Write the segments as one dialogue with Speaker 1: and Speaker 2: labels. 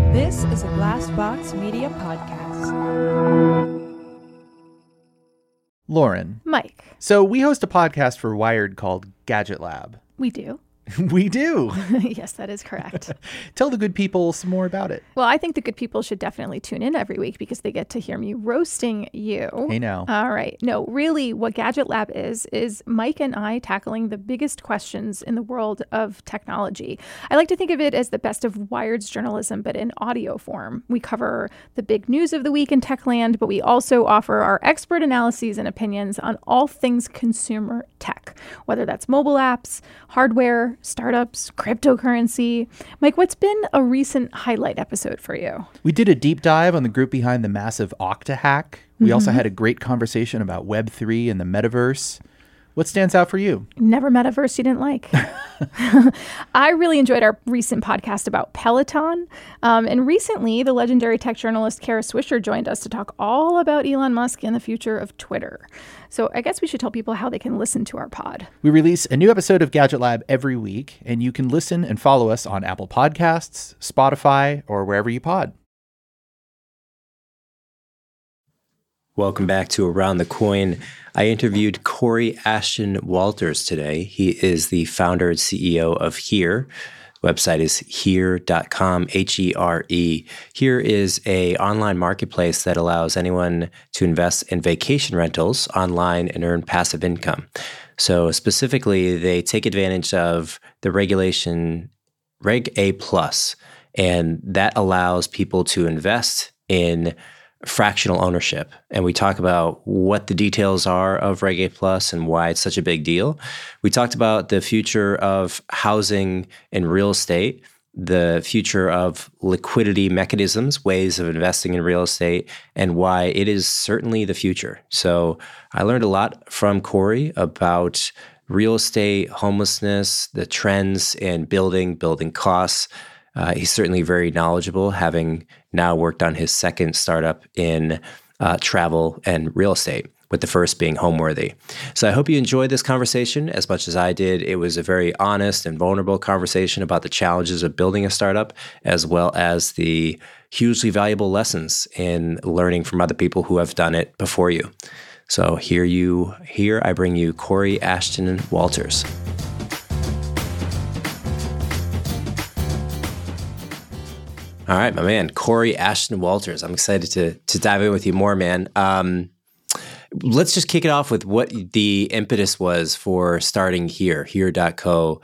Speaker 1: This is a Glassbox Media podcast.
Speaker 2: Lauren.
Speaker 3: Mike.
Speaker 2: So we host a podcast for Wired called Gadget Lab.
Speaker 3: We do.
Speaker 2: We do.
Speaker 3: Yes, that is correct.
Speaker 2: Tell the good people some more about it.
Speaker 3: Well, I think the good people should definitely tune in every week because they get to hear me roasting you.
Speaker 2: Hey, now.
Speaker 3: All right. No, really, what Gadget Lab is Mike and I tackling the biggest questions in the world of technology. I like to think of it as the best of Wired's journalism, but in audio form. We cover the big news of the week in Techland, but we also offer our expert analyses and opinions on all things consumer tech, whether that's mobile apps, hardware, startups, cryptocurrency. Mike, what's been a recent highlight episode for you?
Speaker 2: We did a deep dive on the group behind the massive Okta hack. We also had a great conversation about Web3 and the metaverse. What stands out for you?
Speaker 3: Never met a verse you didn't like. I really enjoyed our recent podcast about Peloton. And recently, the legendary tech journalist Kara Swisher joined us to talk all about Elon Musk and the future of Twitter. So I guess we should tell people how they can listen to our pod.
Speaker 2: We release a new episode of Gadget Lab every week, and you can listen and follow us on Apple Podcasts, Spotify, or wherever you pod.
Speaker 4: Welcome back to Around the Coin. I interviewed Corey Ashton Walters today. He is the founder and CEO of Here. Website is here.com, Here. Here is a online marketplace that allows anyone to invest in vacation rentals online and earn passive income. So specifically, they take advantage of the regulation Reg A+, and that allows people to invest in fractional ownership. And we talk about what the details are of Reg A+ and why it's such a big deal. We talked about the future of housing and real estate, the future of liquidity mechanisms, ways of investing in real estate, and why it is certainly the future. So I learned a lot from Corey about real estate, homelessness, the trends in building costs. He's certainly very knowledgeable, having now worked on his second startup in travel and real estate, with the first being Homeworthy. So I hope you enjoyed this conversation as much as I did. It was a very honest and vulnerable conversation about the challenges of building a startup, as well as the hugely valuable lessons in learning from other people who have done it before you. So here I bring you Corey Ashton Walters. All right, my man, Corey Ashton Walters. I'm excited to dive in with you more, man. Let's just kick it off with what the impetus was for starting here.co.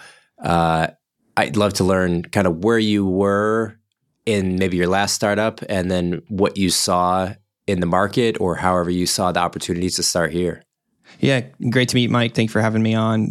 Speaker 4: I'd love to learn kind of where you were in maybe your last startup and then what you saw in the market or however you saw the opportunities to start here.
Speaker 5: Yeah, great to meet Mike. Thanks for having me on.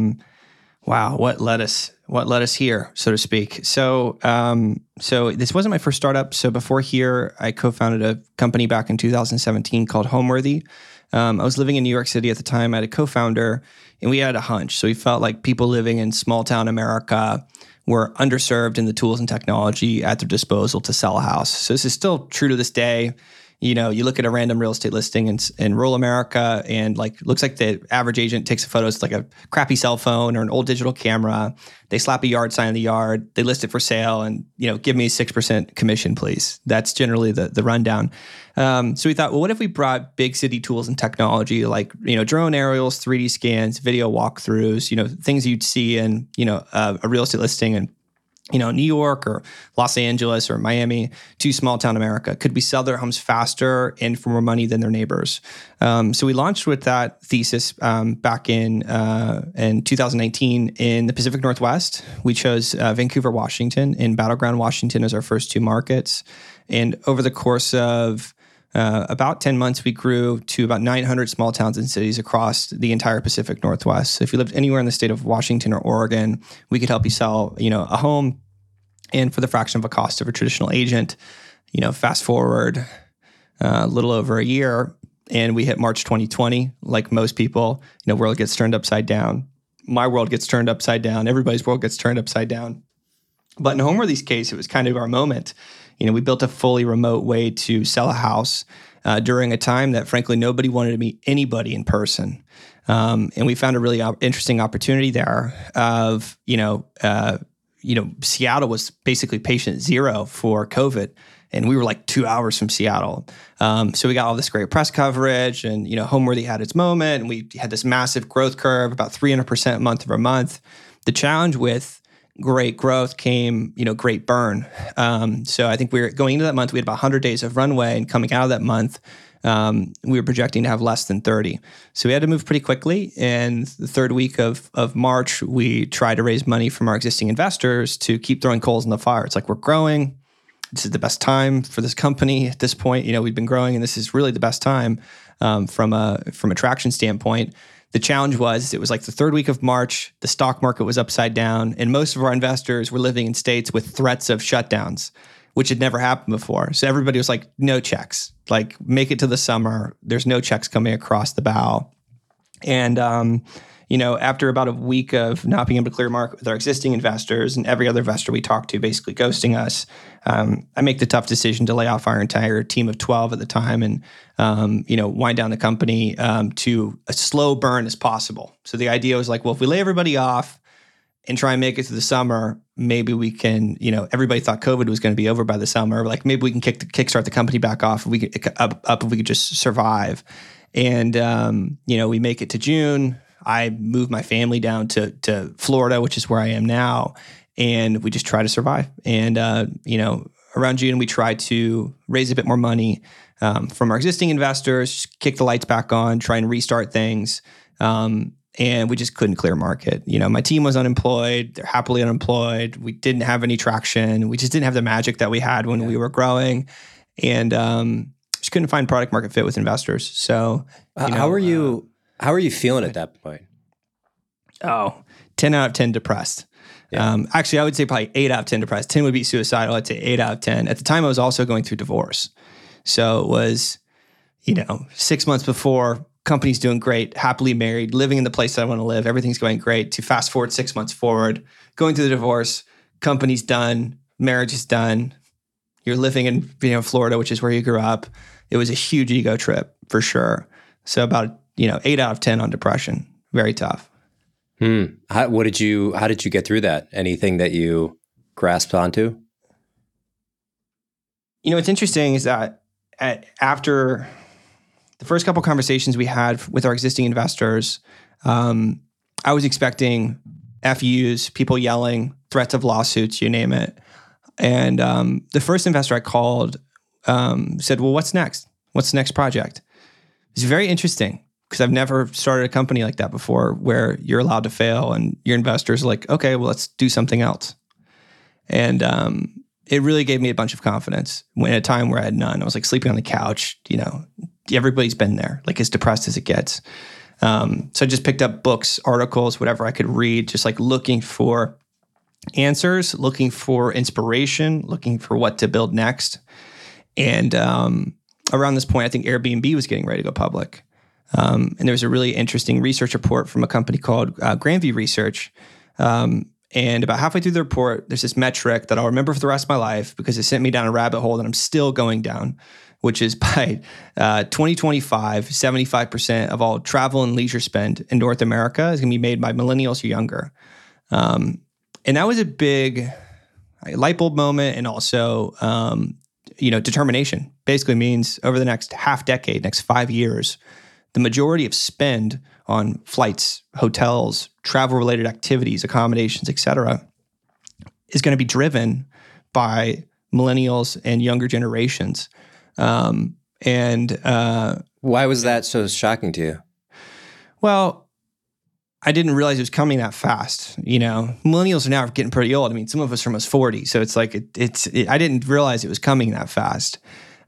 Speaker 5: Wow, what led us here, so to speak. So this wasn't my first startup. So before Here, I co-founded a company back in 2017 called Homeworthy. I was living in New York City at the time. I had a co-founder, and we had a hunch. So we felt like people living in small town America were underserved in the tools and technology at their disposal to sell a house. So this is still true to this day. You know, you look at a random real estate listing in rural America and looks like the average agent takes a photo. It's like a crappy cell phone or an old digital camera. They slap a yard sign in the yard. They list it for sale and, give me 6% commission, please. That's generally the rundown. So we thought, well, what if we brought big city tools and technology like, drone aerials, 3D scans, video walkthroughs, things you'd see in, a real estate listing and New York or Los Angeles or Miami to small town America. Could we sell their homes faster and for more money than their neighbors? So we launched with that thesis back in 2019 in the Pacific Northwest. We chose Vancouver, Washington, and Battleground, Washington as our first two markets. And over the course of about 10 months, we grew to about 900 small towns and cities across the entire Pacific Northwest. So if you lived anywhere in the state of Washington or Oregon, we could help you sell, a home and for the fraction of a cost of a traditional agent. Fast forward a little over a year and we hit March 2020. Like most people, world gets turned upside down. My world gets turned upside down. Everybody's world gets turned upside down. But in Homeworthy's case, it was kind of our moment. We built a fully remote way to sell a house during a time that, frankly, nobody wanted to meet anybody in person. And we found a really interesting opportunity there of, Seattle was basically patient zero for COVID. And we were like 2 hours from Seattle. So we got all this great press coverage, and, Homeworthy had its moment, and we had this massive growth curve, about 300% month over month. The challenge with great growth came, great burn. So I think we were going into that month, we had about 100 days of runway, and coming out of that month, we were projecting to have less than 30. So we had to move pretty quickly. And the third week of March, we tried to raise money from our existing investors to keep throwing coals in the fire. It's like, we're growing. This is the best time for this company at this point. We've been growing, and this is really the best time from a traction standpoint. The challenge was, it was like the third week of March, the stock market was upside down, and most of our investors were living in states with threats of shutdowns, which had never happened before. So everybody was like, no checks, like make it to the summer. There's no checks coming across the bow. And, after about a week of not being able to clear market with our existing investors and every other investor we talked to basically ghosting us, I make the tough decision to lay off our entire team of 12 at the time and, wind down the company to a slow burn as possible. So the idea was like, well, if we lay everybody off and try and make it to the summer, maybe we can, everybody thought COVID was going to be over by the summer. Like, maybe we can kickstart the company back off if we could if we could just survive. And, we make it to June. I moved my family down to Florida, which is where I am now. And we just try to survive. And, around June, we tried to raise a bit more money from our existing investors, kick the lights back on, try and restart things. And we just couldn't clear market. My team was unemployed. They're happily unemployed. We didn't have any traction. We just didn't have the magic that we had when we were growing. And just couldn't find product market fit with investors. So,
Speaker 4: how are you feeling at that point?
Speaker 5: 10 out of 10 depressed. Yeah. Actually, I would say probably 8 out of 10 depressed. 10 would be suicidal. I'd say 8 out of 10. At the time, I was also going through divorce. So it was, 6 months before, company's doing great, happily married, living in the place that I want to live. Everything's going great. To fast forward 6 months forward, going through the divorce, company's done, marriage is done. You're living in Florida, which is where you grew up. It was a huge ego trip for sure. So about 8 out of 10 on depression. Very tough.
Speaker 4: How did you get through that? Anything that you grasped onto?
Speaker 5: What's interesting is that after the first couple conversations we had with our existing investors, I was expecting FUs, people yelling, threats of lawsuits, you name it. And the first investor I called said, well, what's next? What's the next project? It's very interesting because I've never started a company like that before where you're allowed to fail and your investors are like, okay, well, let's do something else. And it really gave me a bunch of confidence when at a time where I had none. I was like sleeping on the couch, everybody's been there, like as depressed as it gets. So I just picked up books, articles, whatever I could read, just like looking for answers, looking for inspiration, looking for what to build next. And around this point, I think Airbnb was getting ready to go public. And there was a really interesting research report from a company called Grandview Research. And about halfway through the report, there's this metric that I'll remember for the rest of my life because it sent me down a rabbit hole that I'm still going down, which is by 2025, 75% of all travel and leisure spend in North America is going to be made by millennials or younger. And that was a big light bulb moment and also, determination. Basically means over the next half decade, next 5 years, the majority of spend on flights, hotels, travel-related activities, accommodations, et cetera, is going to be driven by millennials and younger generations. Why
Speaker 4: was that so shocking to you?
Speaker 5: Well, I didn't realize it was coming that fast. Millennials are now getting pretty old. I mean, some of us are almost 40. So it's like, I didn't realize it was coming that fast.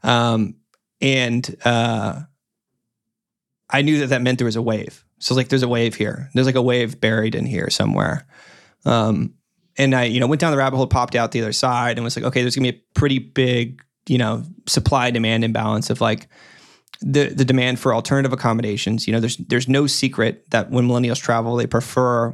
Speaker 5: I knew that meant there was a wave. So like, there's a wave here. There's like a wave buried in here somewhere. And I, went down the rabbit hole, popped out the other side and was like, okay, there's gonna be a pretty big, supply demand imbalance of like the demand for alternative accommodations. There's no secret that when millennials travel, they prefer,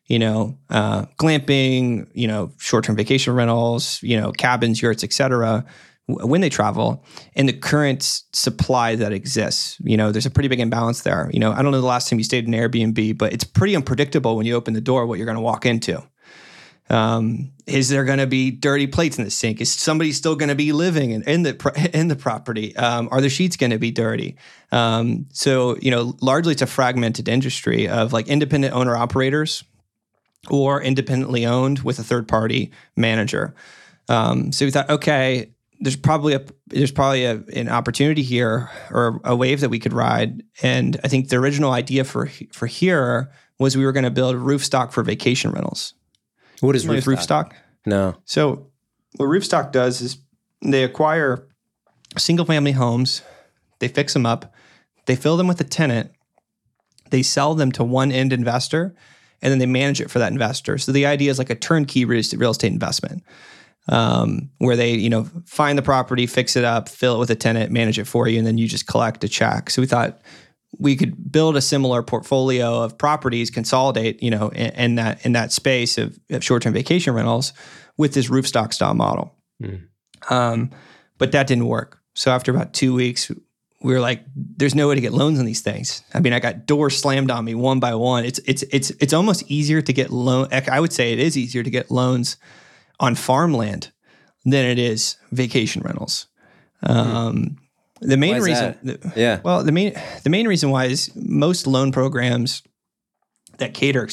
Speaker 5: glamping, short-term vacation rentals, cabins, yurts, et cetera, when they travel, and the current supply that exists, there's a pretty big imbalance there. I don't know the last time you stayed in Airbnb, but it's pretty unpredictable when you open the door what you're going to walk into. Is there going to be dirty plates in the sink? Is somebody still going to be living in the property? Are the sheets going to be dirty? So, largely it's a fragmented industry of like independent owner operators or independently owned with a third party manager. So we thought, okay, there's probably an opportunity here or a wave that we could ride. And I think the original idea for here was we were going to build Roofstock for vacation rentals.
Speaker 4: What is Roofstock? No.
Speaker 5: So what Roofstock does is they acquire single family homes, they fix them up, they fill them with a tenant, they sell them to one end investor, and then they manage it for that investor. So the idea is like a turnkey real estate investment, where they, find the property, fix it up, fill it with a tenant, manage it for you, and then you just collect a check. So we thought we could build a similar portfolio of properties, consolidate, in that space of short-term vacation rentals with this Roofstock style model. But that didn't work. So after about 2 weeks, we were like, there's no way to get loans on these things. I mean, I got doors slammed on me one by one. It's almost easier to get I would say it is easier to get loans on farmland than it is vacation rentals. The main reason, well, the main reason why is most loan programs that cater,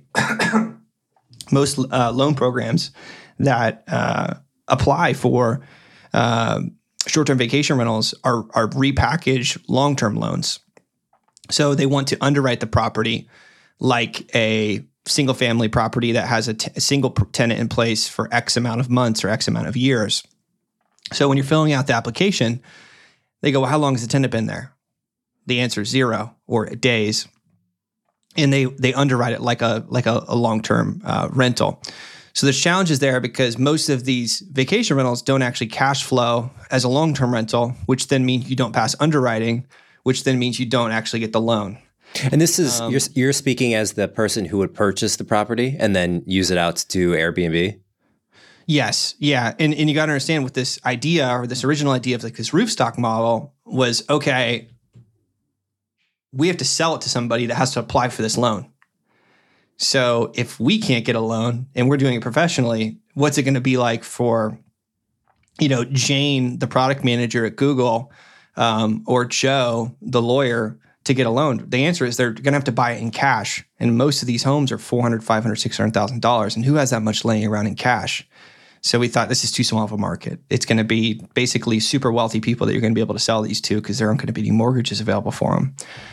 Speaker 5: most loan programs that apply for short-term vacation rentals are repackaged long-term loans. So they want to underwrite the property like a single-family property that has a single tenant in place for X amount of months or X amount of years. So when you're filling out the application, they go, well, how long has the tenant been there? The answer is 0 or days. And they underwrite it like a long-term rental. So there's challenges there because most of these vacation rentals don't actually cash flow as a long-term rental, which then means you don't pass underwriting, which then means you don't actually get the loan.
Speaker 4: And this is, you're speaking as the person who would purchase the property and then use it out to do Airbnb?
Speaker 5: Yes. Yeah. And you got to understand with this idea or this original idea of like this Roofstock model was, okay, we have to sell it to somebody that has to apply for this loan. So if we can't get a loan and we're doing it professionally, what's it going to be like for, Jane, the product manager at Google, or Joe, the lawyer, to get a loan? The answer is they're going to have to buy it in cash. And most of these homes are $400,000, $500,000, $600,000. And who has that much laying around in cash? So we thought this is too small of a market. It's going to be basically super wealthy people that you're going to be able to sell these to because there aren't going to be any mortgages available for them.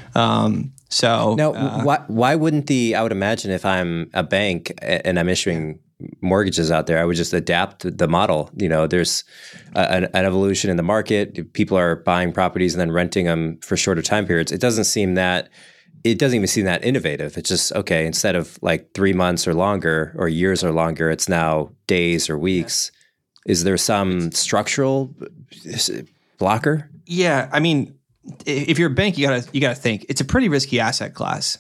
Speaker 4: Why wouldn't I would imagine if I'm a bank and I'm issuing mortgages out there, I would just adapt the model. There's an evolution in the market. People are buying properties and then renting them for shorter time periods. It doesn't even seem that innovative. It's just, okay, instead of like 3 months or longer or years or longer, it's now days or weeks. Is there some structural blocker?
Speaker 5: Yeah. I mean, if you're a bank, you gotta think it's a pretty risky asset class,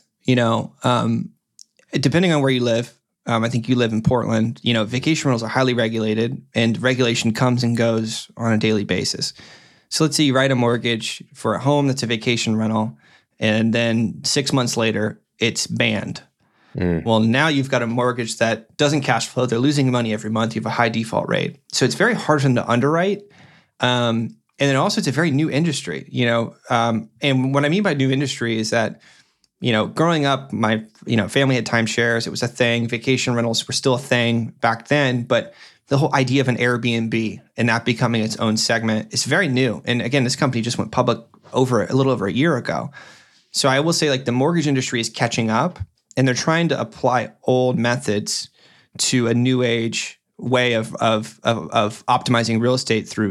Speaker 5: depending on where you live. I think you live in Portland, vacation rentals are highly regulated and regulation comes and goes on a daily basis. So let's say you write a mortgage for a home that's a vacation rental and then 6 months later it's banned. Well, now you've got a mortgage that doesn't cash flow. They're losing money every month. You have a high default rate. So it's very hard for them to underwrite. And then also it's a very new industry, and what I mean by new industry is that, growing up, my, family had timeshares. It was a thing. Vacation rentals were still a thing back then, but the whole idea of an Airbnb and that becoming its own segment is very new. And again, this company just went public a little over a year ago. So I will say like the mortgage industry is catching up and they're trying to apply old methods to a new age way of optimizing real estate through,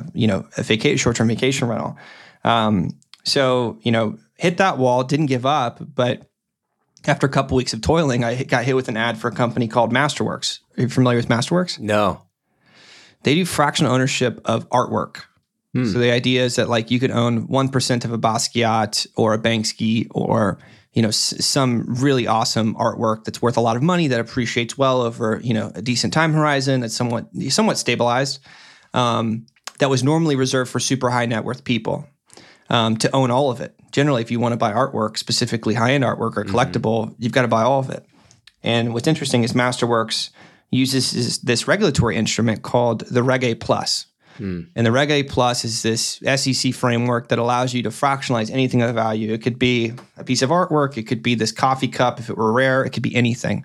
Speaker 5: a short-term vacation rental. So, hit that wall, didn't give up, but after a couple weeks of toiling, I got hit with an ad for a company called Masterworks. Are you familiar with Masterworks?
Speaker 4: No.
Speaker 5: They do fractional ownership of artwork. So the idea is that like you could own 1% of a Basquiat or a Banksy or, some really awesome artwork that's worth a lot of money that appreciates well over, a decent time horizon that's somewhat stabilized, that was normally reserved for super high net worth people. To own all of it. Generally, if you want to buy artwork, specifically high-end artwork or collectible, you've got to buy all of it. And what's interesting is Masterworks uses this regulatory instrument called the Reg A Plus. And the Reg A Plus is this SEC framework that allows you to fractionalize anything of value. It could be a piece of artwork. It could be this coffee cup if it were rare. It could be anything.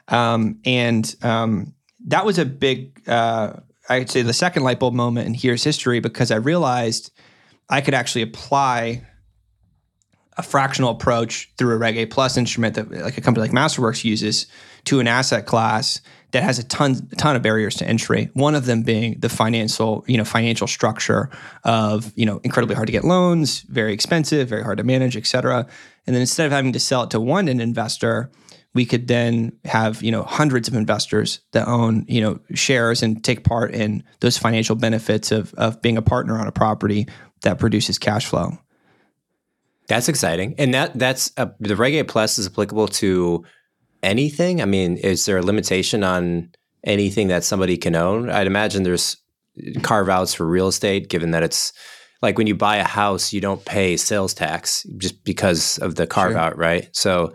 Speaker 5: That was a big, I'd say the second light bulb moment in Here's history, because I realized I could actually apply a fractional approach through a Reg A Plus instrument that like a company like Masterworks uses to an asset class that has a ton of barriers to entry. One of them being the financial structure of, incredibly hard to get loans, very expensive, very hard to manage, et cetera. And then instead of having to sell it to one investor, we could then have, hundreds of investors that own, shares and take part in those financial benefits of being a partner on a property that produces cash flow.
Speaker 4: That's exciting. And that's the Reg A Plus is applicable to anything? I mean, is there a limitation on anything that somebody can own? I'd imagine there's carve-outs for real estate, given that it's like when you buy a house, you don't pay sales tax just because of the carve-out, right? So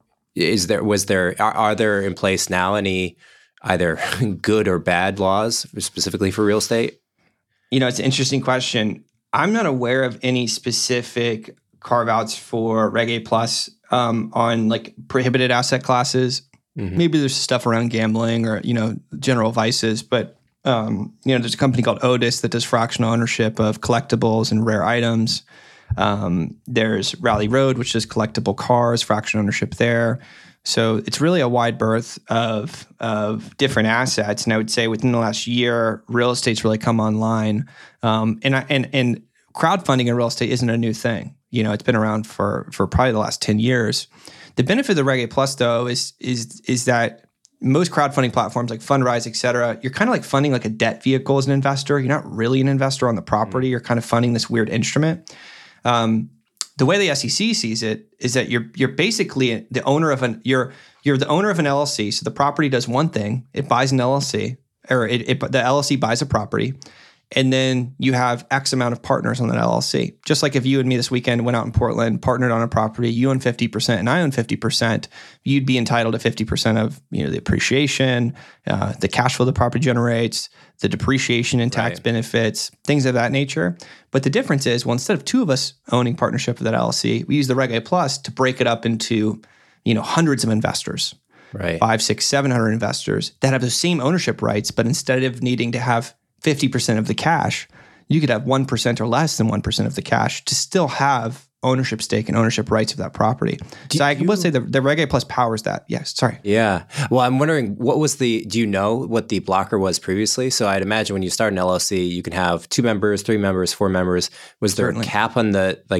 Speaker 4: are there in place now any either good or bad laws specifically for real estate?
Speaker 5: It's an interesting question. I'm not aware of any specific carve-outs for Reg A Plus on like prohibited asset classes. Mm-hmm. Maybe there's stuff around gambling or, general vices, but, there's a company called Otis that does fractional ownership of collectibles and rare items. There's Rally Road, which is collectible cars, fractional ownership there. So it's really a wide berth of different assets. And I would say within the last year, real estate's really come online. And crowdfunding in real estate isn't a new thing. It's been around for probably the last 10 years. The benefit of the Reg A Plus, though, is that most crowdfunding platforms like Fundrise, et cetera, you're kind of like funding like a debt vehicle as an investor. You're not really an investor on the property. You're kind of funding this weird instrument. The way the SEC sees it is that you're basically the owner of you're the owner of an LLC. So the property does one thing. It buys an LLC, or the LLC buys a property. And then you have X amount of partners on that LLC. Just like if you and me this weekend went out in Portland, partnered on a property, you own 50% and I own 50%, you'd be entitled to 50% of the appreciation, the cash flow the property generates, the depreciation and tax benefits, things of that nature. But the difference is, instead of two of us owning partnership with that LLC, we use the Reg A Plus to break it up into hundreds of investors. Right. 500, 600, 700 investors that have the same ownership rights, but instead of needing to have 50% of the cash, you could have 1% or less than 1% of the cash to still have ownership stake and ownership rights of that property. I would say the Reg A Plus powers that. Yes, sorry. Yeah.
Speaker 4: Well, I'm wondering, do you know what the blocker was previously? So I'd imagine when you start an LLC, you can have 2 members, 3 members, 4 members. Was there a cap on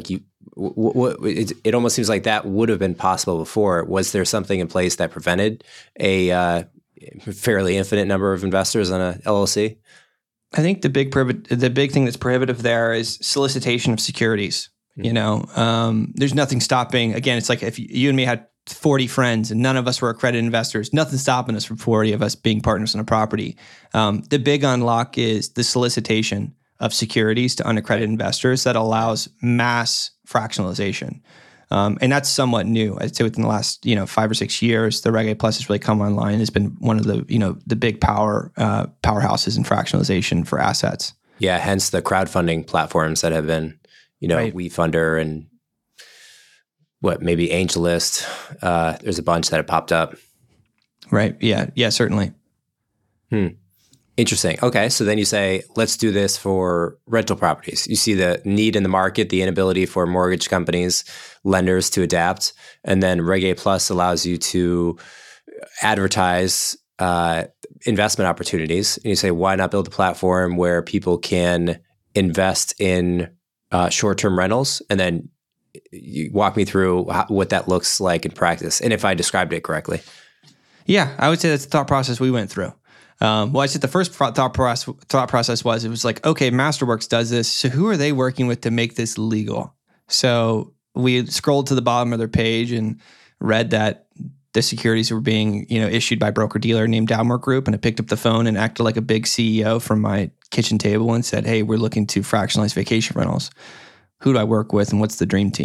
Speaker 4: it almost seems like that would have been possible before. Was there something in place that prevented a fairly infinite number of investors on a LLC?
Speaker 5: I think the big thing that's prohibitive there is solicitation of securities. There's nothing stopping. Again, it's like if you and me had 40 friends and none of us were accredited investors, nothing stopping us from 40 of us being partners in a property. The big unlock is the solicitation of securities to unaccredited investors that allows mass fractionalization. And that's somewhat new. I'd say within the last 5 or 6 years, the Reg A Plus has really come online. It's been one of the big powerhouses in fractionalization for assets.
Speaker 4: Yeah, hence the crowdfunding platforms that have been, WeFunder and maybe AngelList. There's a bunch that have popped up.
Speaker 5: Right. Yeah, certainly.
Speaker 4: Interesting. Okay. So then you say, let's do this for rental properties. You see the need in the market, the inability for mortgage companies, lenders to adapt. And then Reg A Plus allows you to advertise investment opportunities. And you say, why not build a platform where people can invest in short-term rentals? And then you walk me through what that looks like in practice. And if I described it correctly.
Speaker 5: Yeah, I would say that's the thought process we went through. I said the first thought process was, it was like, okay, Masterworks does this. So who are they working with to make this legal? So we scrolled to the bottom of their page and read that the securities were being, issued by a broker-dealer named Dalmore Group. And I picked up the phone and acted like a big CEO from my kitchen table and said, hey, we're looking to fractionalize vacation rentals. Who do I work with and what's the dream team?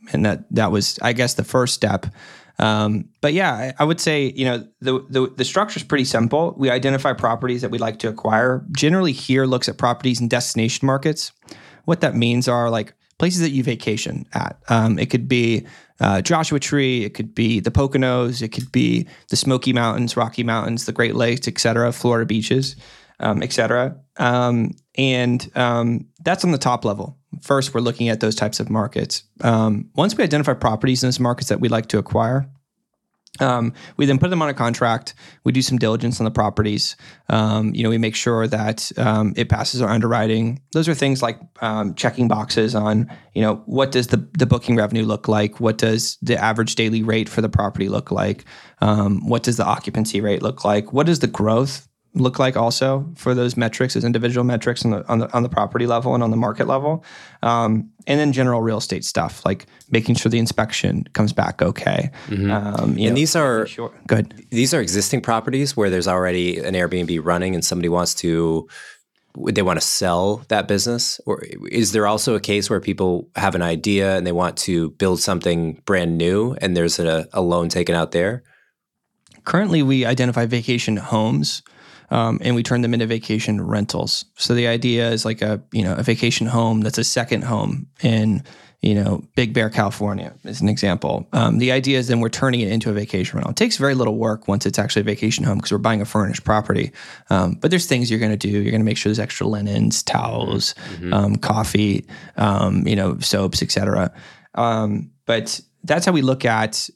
Speaker 5: And that was, I guess, the first step. But yeah, I would say, the structure is pretty simple. We identify properties that we'd like to acquire. Generally, Here looks at properties in destination markets. What that means are like places that you vacation at. It could be Joshua Tree, it could be the Poconos, it could be the Smoky Mountains, Rocky Mountains, the Great Lakes, et cetera, Florida beaches, et cetera. And that's on the top level. First, we're looking at those types of markets. Once we identify properties in those markets that we'd like to acquire, we then put them on a contract. We do some diligence on the properties. We make sure that it passes our underwriting. Those are things like checking boxes on, what does the booking revenue look like? What does the average daily rate for the property look like? What does the occupancy rate look like? What does the growth look like also for those metrics, as individual metrics on the property level and on the market level, and then general real estate stuff like making sure the inspection comes back okay.
Speaker 4: And these are
Speaker 5: good.
Speaker 4: These are existing properties where there's already an Airbnb running, and somebody want to sell that business, or is there also a case where people have an idea and they want to build something brand new, and there's a loan taken out there?
Speaker 5: Currently, we identify vacation homes. And we turn them into vacation rentals. So the idea is like a vacation home that's a second home in, Big Bear, California, as an example. The idea is then we're turning it into a vacation rental. It takes very little work once it's actually a vacation home because we're buying a furnished property. But there's things you're going to do. You're going to make sure there's extra linens, towels, coffee, soaps, et cetera. But that's how we look at,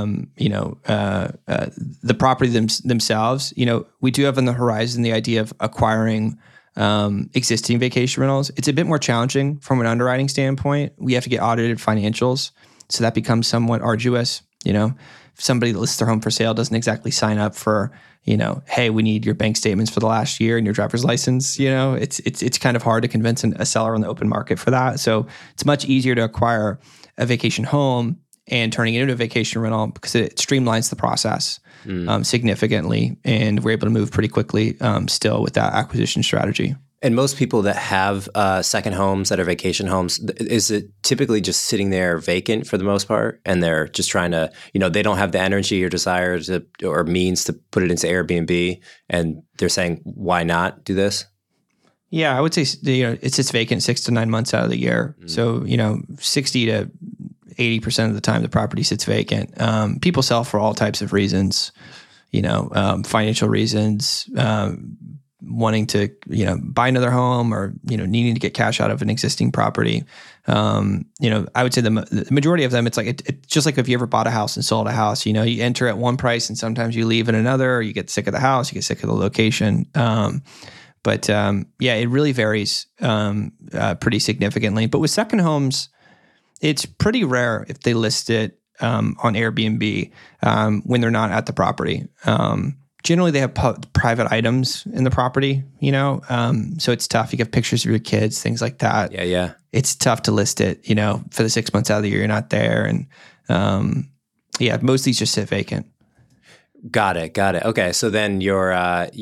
Speaker 5: the property themselves. We do have on the horizon the idea of acquiring existing vacation rentals. It's a bit more challenging from an underwriting standpoint. We have to get audited financials, so that becomes somewhat arduous. If somebody that lists their home for sale doesn't exactly sign up for, hey, we need your bank statements for the last year and your driver's license. It's kind of hard to convince a seller on the open market for that. So it's much easier to acquire a vacation home and turning it into a vacation rental because it streamlines the process significantly, and we're able to move pretty quickly still with that acquisition strategy.
Speaker 4: And most people that have second homes that are vacation homes, is it typically just sitting there vacant for the most part, and they're just trying to, they don't have the energy or desire to or means to put it into Airbnb, and they're saying, why not do this?
Speaker 5: Yeah, I would say it sits vacant 6 to 9 months out of the year. So 60 to 80% of the time the property sits vacant. People sell for all types of reasons, financial reasons, wanting to, buy another home, or, needing to get cash out of an existing property. I would say the majority of them, it's like, it's just like if you ever bought a house and sold a house, you enter at one price and sometimes you leave at another, or you get sick of the house, you get sick of the location. But it really varies pretty significantly. But with second homes, it's pretty rare if they list it on Airbnb when they're not at the property. Generally, they have private items in the property, so it's tough. You have pictures of your kids, things like that.
Speaker 4: Yeah. It's
Speaker 5: tough to list it, for the 6 months out of the year you're not there. And most of these just sit vacant.
Speaker 4: Got it. Okay, so then your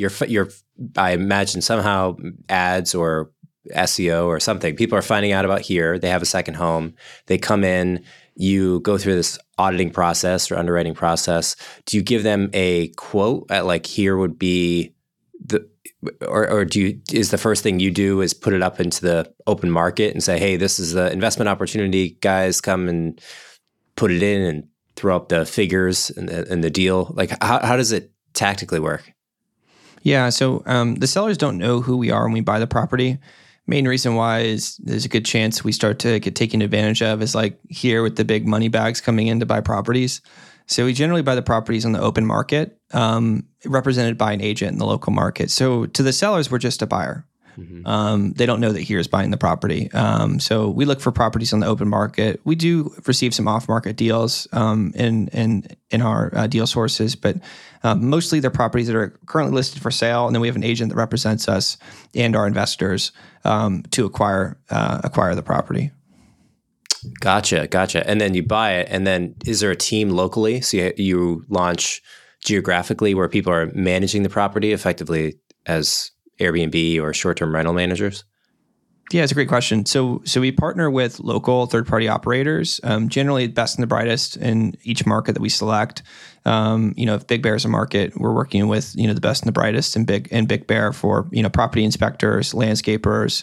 Speaker 4: I imagine somehow ads or SEO or something, people are finding out about Here. They have a second home. They come in. You go through this auditing process or underwriting process. Do you give them a quote at like Here would be is the first thing you do is put it up into the open market and say, hey, this is the investment opportunity, guys, come and put it in and throw up the figures and the deal? Like how does it tactically work?
Speaker 5: Yeah. So the sellers don't know who we are when we buy the property. Main reason why is there's a good chance we start to get taken advantage of is like Here with the big money bags coming in to buy properties. So we generally buy the properties on the open market, represented by an agent in the local market. So to the sellers, we're just a buyer. They don't know that Here is buying the property. So we look for properties on the open market. We do receive some off-market deals in our deal sources, but mostly they're properties that are currently listed for sale, and then we have an agent that represents us and our investors to acquire the property.
Speaker 4: Gotcha. And then you buy it, and then is there a team locally? So you launch geographically where people are managing the property effectively as Airbnb or short-term rental managers?
Speaker 5: Yeah, it's a great question. So we partner with local third-party operators, generally best and the brightest in each market that we select. If Big Bear's a market, we're working with the best and the brightest in Big Bear for property inspectors, landscapers,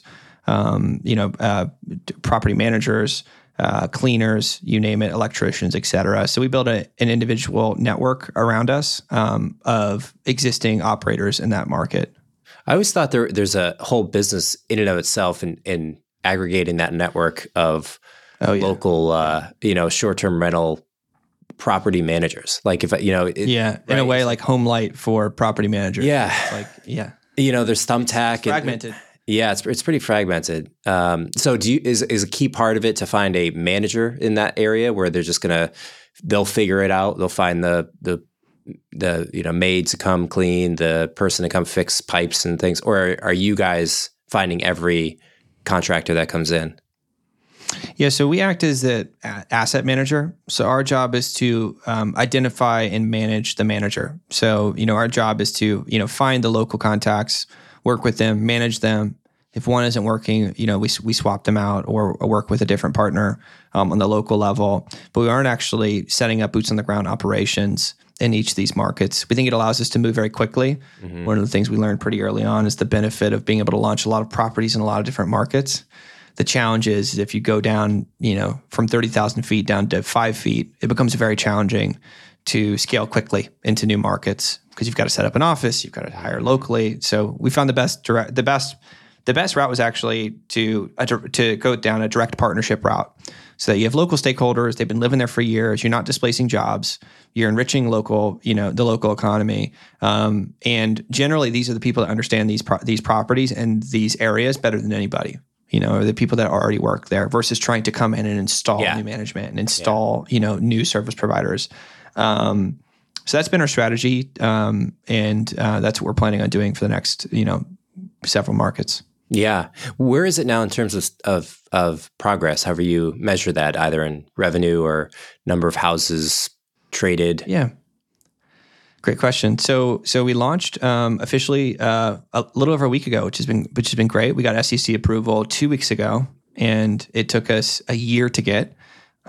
Speaker 5: property managers, cleaners, you name it, electricians, et cetera. So we build an individual network around us of existing operators in that market.
Speaker 4: I always thought there's a whole business in and of itself in aggregating that network of local, short-term rental property managers. Like if in
Speaker 5: a way like HomeLight for property managers.
Speaker 4: Yeah, there's Thumbtack.
Speaker 5: It's fragmented.
Speaker 4: It's pretty fragmented. So is a key part of it to find a manager in that area where they're just they'll figure it out. They'll find the maid to come clean, the person to come fix pipes and things, or are you guys finding every contractor that comes in?
Speaker 5: Yeah, so we act as the asset manager. So our job is to identify and manage the manager. So our job is to find the local contacts, work with them, manage them. If one isn't working, we swap them out or work with a different partner on the local level. But we aren't actually setting up boots on the ground operations in each of these markets. We think it allows us to move very quickly. Mm-hmm. One of the things we learned pretty early on is the benefit of being able to launch a lot of properties in a lot of different markets. The challenge is if you go down, from 30,000 feet down to 5 feet, it becomes very challenging to scale quickly into new markets because you've got to set up an office, you've got to hire locally. So we found the best route was actually to go down a direct partnership route, so that you have local stakeholders. They've been living there for years. You're not displacing jobs. You're enriching the local economy. And generally, these are the people that understand these properties and these areas better than anybody. Or the people that already work there versus trying to come in and install new management and install new service providers. So that's been our strategy, and that's what we're planning on doing for the next several markets.
Speaker 4: Yeah. Where is it now in terms of progress? However you measure that, either in revenue or number of houses traded?
Speaker 5: Yeah. Great question. So we launched officially a little over a week ago, which has been great. We got SEC approval 2 weeks ago, and it took us a year to get.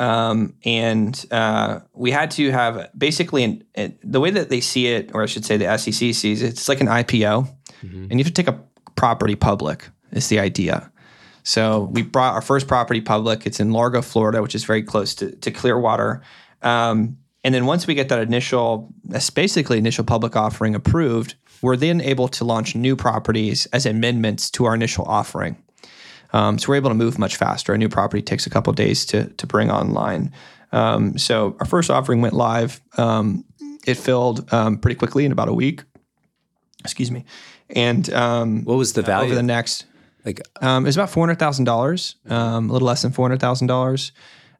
Speaker 5: And we had to have basically the way that they see it, or I should say the SEC sees it, it's like an IPO, and you have to take a property public is the idea. So we brought our first property public. It's in Largo, Florida, which is very close to Clearwater. And then once we get that initial public offering approved, we're then able to launch new properties as amendments to our initial offering. So we're able to move much faster. A new property takes a couple of days to bring online. So our first offering went live. It filled pretty quickly in about a week. Excuse me. And
Speaker 4: what was the value?
Speaker 5: Over the next, it was about $400,000, a little less than $400,000.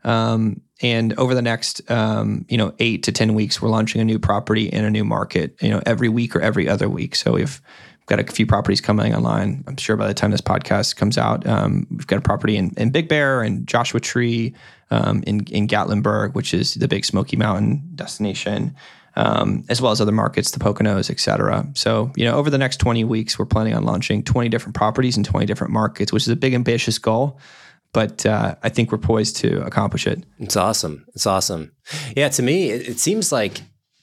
Speaker 5: And over the next, 8 to 10 weeks, we're launching a new property in a new market, every week or every other week. So we've got a few properties coming online. I'm sure by the time this podcast comes out, we've got a property in Big Bear and Joshua Tree, in Gatlinburg, which is the big Smoky Mountain destination, as well as other markets, the Poconos, et cetera. So, over the next 20 weeks, we're planning on launching 20 different properties in 20 different markets, which is a big, ambitious goal. But I think we're poised to accomplish it.
Speaker 4: It's awesome. Yeah, to me, it seems like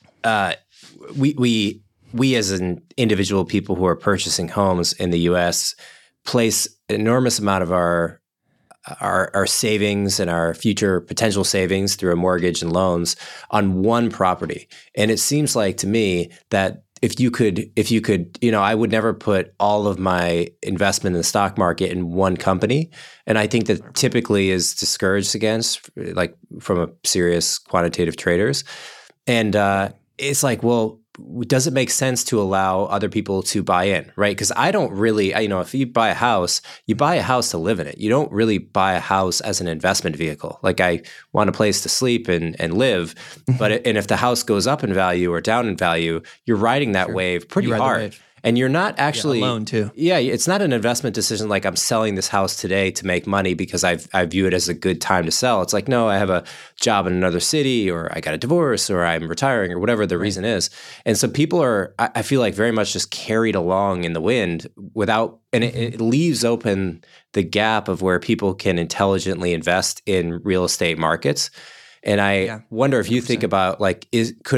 Speaker 4: we as an individual people who are purchasing homes in the U.S. place an enormous amount of our savings and our future potential savings through a mortgage and loans on one property. And it seems like to me that if you could, I would never put all of my investment in the stock market in one company. And I think that typically is discouraged against, like from a serious quantitative traders. And it's like, well, does it make sense to allow other people to buy in, right? Because I don't really, if you buy a house to live in it. You don't really buy a house as an investment vehicle. Like I want a place to sleep and live, and if the house goes up in value or down in value, you're riding that wave pretty hard. And you're not actually
Speaker 5: alone too.
Speaker 4: Yeah, it's not an investment decision like I'm selling this house today to make money because I view it as a good time to sell. It's like, no, I have a job in another city, or I got a divorce, or I'm retiring, or whatever the reason is. And so people are, I feel like, very much just carried along in the wind without, and it leaves open the gap of where people can intelligently invest in real estate markets. And I wonder if you 100%. Think about like,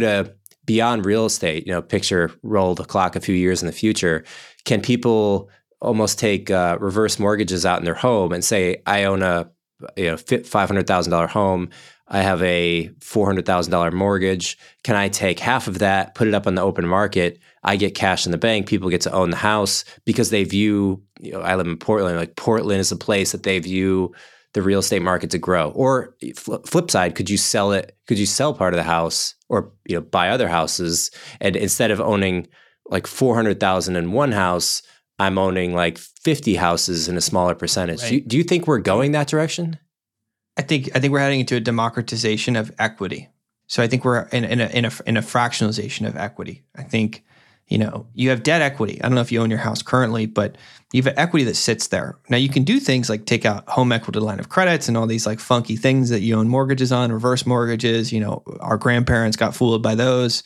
Speaker 4: beyond real estate, picture roll the clock a few years in the future, can people almost take reverse mortgages out in their home and say, I own a $500,000 home, I have a $400,000 mortgage, can I take half of that, put it up on the open market, I get cash in the bank, people get to own the house because they view, I live in Portland, like Portland is a place that they view the real estate market to grow. Or flip side, could you sell it? Could you sell part of the house or buy other houses? And instead of owning like 400,000 in one house, I'm owning like 50 houses in a smaller percentage. Right. Do you think we're going that direction?
Speaker 5: I think we're heading into a democratization of equity. So I think we're in a fractionalization of equity. I think you have debt equity. I don't know if you own your house currently, but you have equity that sits there. Now you can do things like take out home equity line of credits and all these like funky things that you own mortgages on, reverse mortgages. Our grandparents got fooled by those.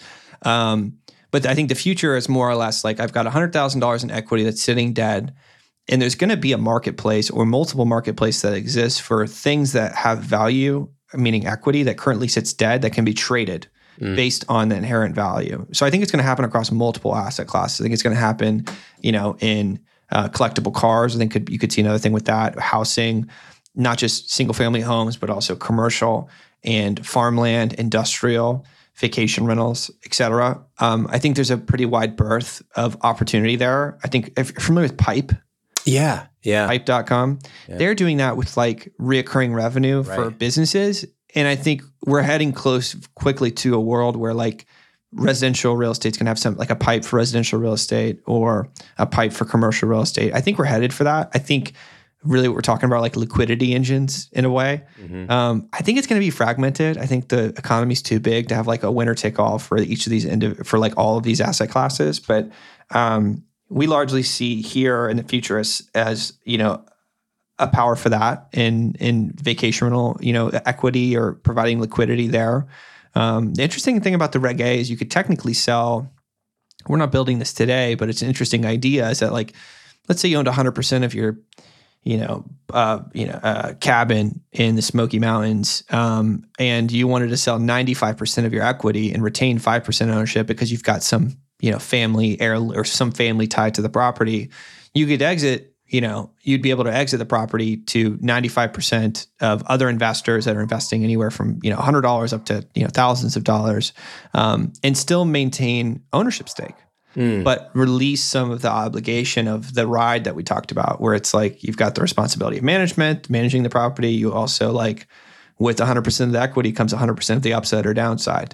Speaker 5: But I think the future is more or less like I've got $100,000 in equity that's sitting dead, and there's going to be a marketplace or multiple marketplaces that exist for things that have value, meaning equity that currently sits dead that can be traded based on the inherent value. So I think it's going to happen across multiple asset classes. I think it's going to happen, in collectible cars. I think you could see another thing with that, housing, not just single family homes, but also commercial and farmland, industrial, vacation rentals, et cetera. I think there's a pretty wide berth of opportunity there. I think if you're familiar with Pipe.
Speaker 4: Yeah.
Speaker 5: Pipe.com. Yeah. They're doing that with like reoccurring revenue for businesses. And I think we're heading quickly to a world where like residential real estate's going to have some like a pipe for residential real estate or a pipe for commercial real estate. I think we're headed for that. I think really what we're talking about like liquidity engines in a way. Mm-hmm. I think it's going to be fragmented. I think the economy's too big to have like a winner take all for each of these for like all of these asset classes. But we largely see here in the future as a power for that in vacation rental, equity or providing liquidity there. The interesting thing about the Reg A is you could technically sell, we're not building this today, but it's an interesting idea, is that like, let's say you owned 100% of your, cabin in the Smoky Mountains, and you wanted to sell 95% of your equity and retain 5% ownership because you've got some, family heir or some family tied to the property. You could exit. You'd be able to exit the property to 95% of other investors that are investing anywhere from, $100 up to, thousands of dollars, and still maintain ownership stake, but release some of the obligation of the ride that we talked about, where it's like, you've got the responsibility of managing the property. You also like with 100% of the equity comes 100% of the upside or downside,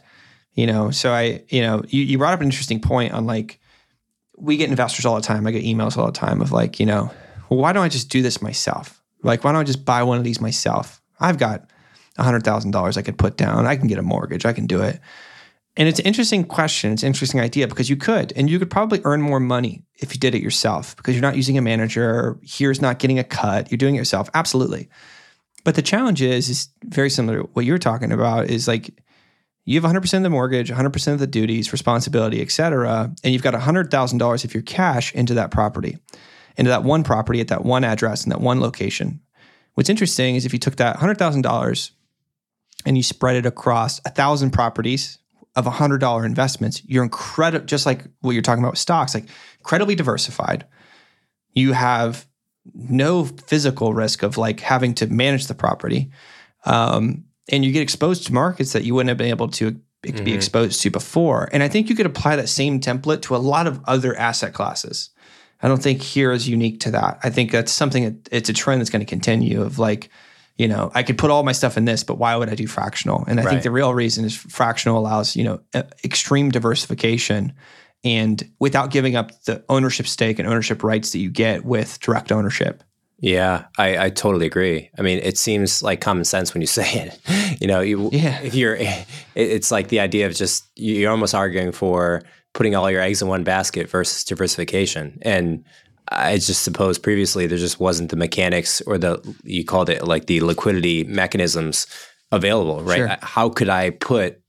Speaker 5: so you brought up an interesting point on like, we get investors all the time. I get emails all the time of like, well, why don't I just do this myself? Like, why don't I just buy one of these myself? I've got $100,000 I could put down. I can get a mortgage. I can do it. And it's an interesting question. It's an interesting idea because you could probably earn more money if you did it yourself because you're not using a manager. Here's not getting a cut. You're doing it yourself. Absolutely. But the challenge is very similar to what you're talking about, is like you have 100% of the mortgage, 100% of the duties, responsibility, et cetera, and you've got $100,000 of your cash into that property, into that one property at that one address in that one location. What's interesting is if you took that $100,000 and you spread it across 1,000 properties of $100 investments, you're incredible, just like what you're talking about with stocks, like incredibly diversified. You have no physical risk of like having to manage the property. And you get exposed to markets that you wouldn't have been able to be exposed to before. And I think you could apply that same template to a lot of other asset classes. I don't think here is unique to that. I think that's something, it's a trend that's going to continue of like, I could put all my stuff in this, but why would I do fractional? And I think the real reason is fractional allows, extreme diversification and without giving up the ownership stake and ownership rights that you get with direct ownership.
Speaker 4: Yeah, I totally agree. I mean, it seems like common sense when you say it. If it's like the idea of just, you're almost arguing for putting all your eggs in one basket versus diversification. And I just suppose previously there just wasn't the mechanics or you called it like the liquidity mechanisms available, right?
Speaker 5: Sure.
Speaker 4: How could I put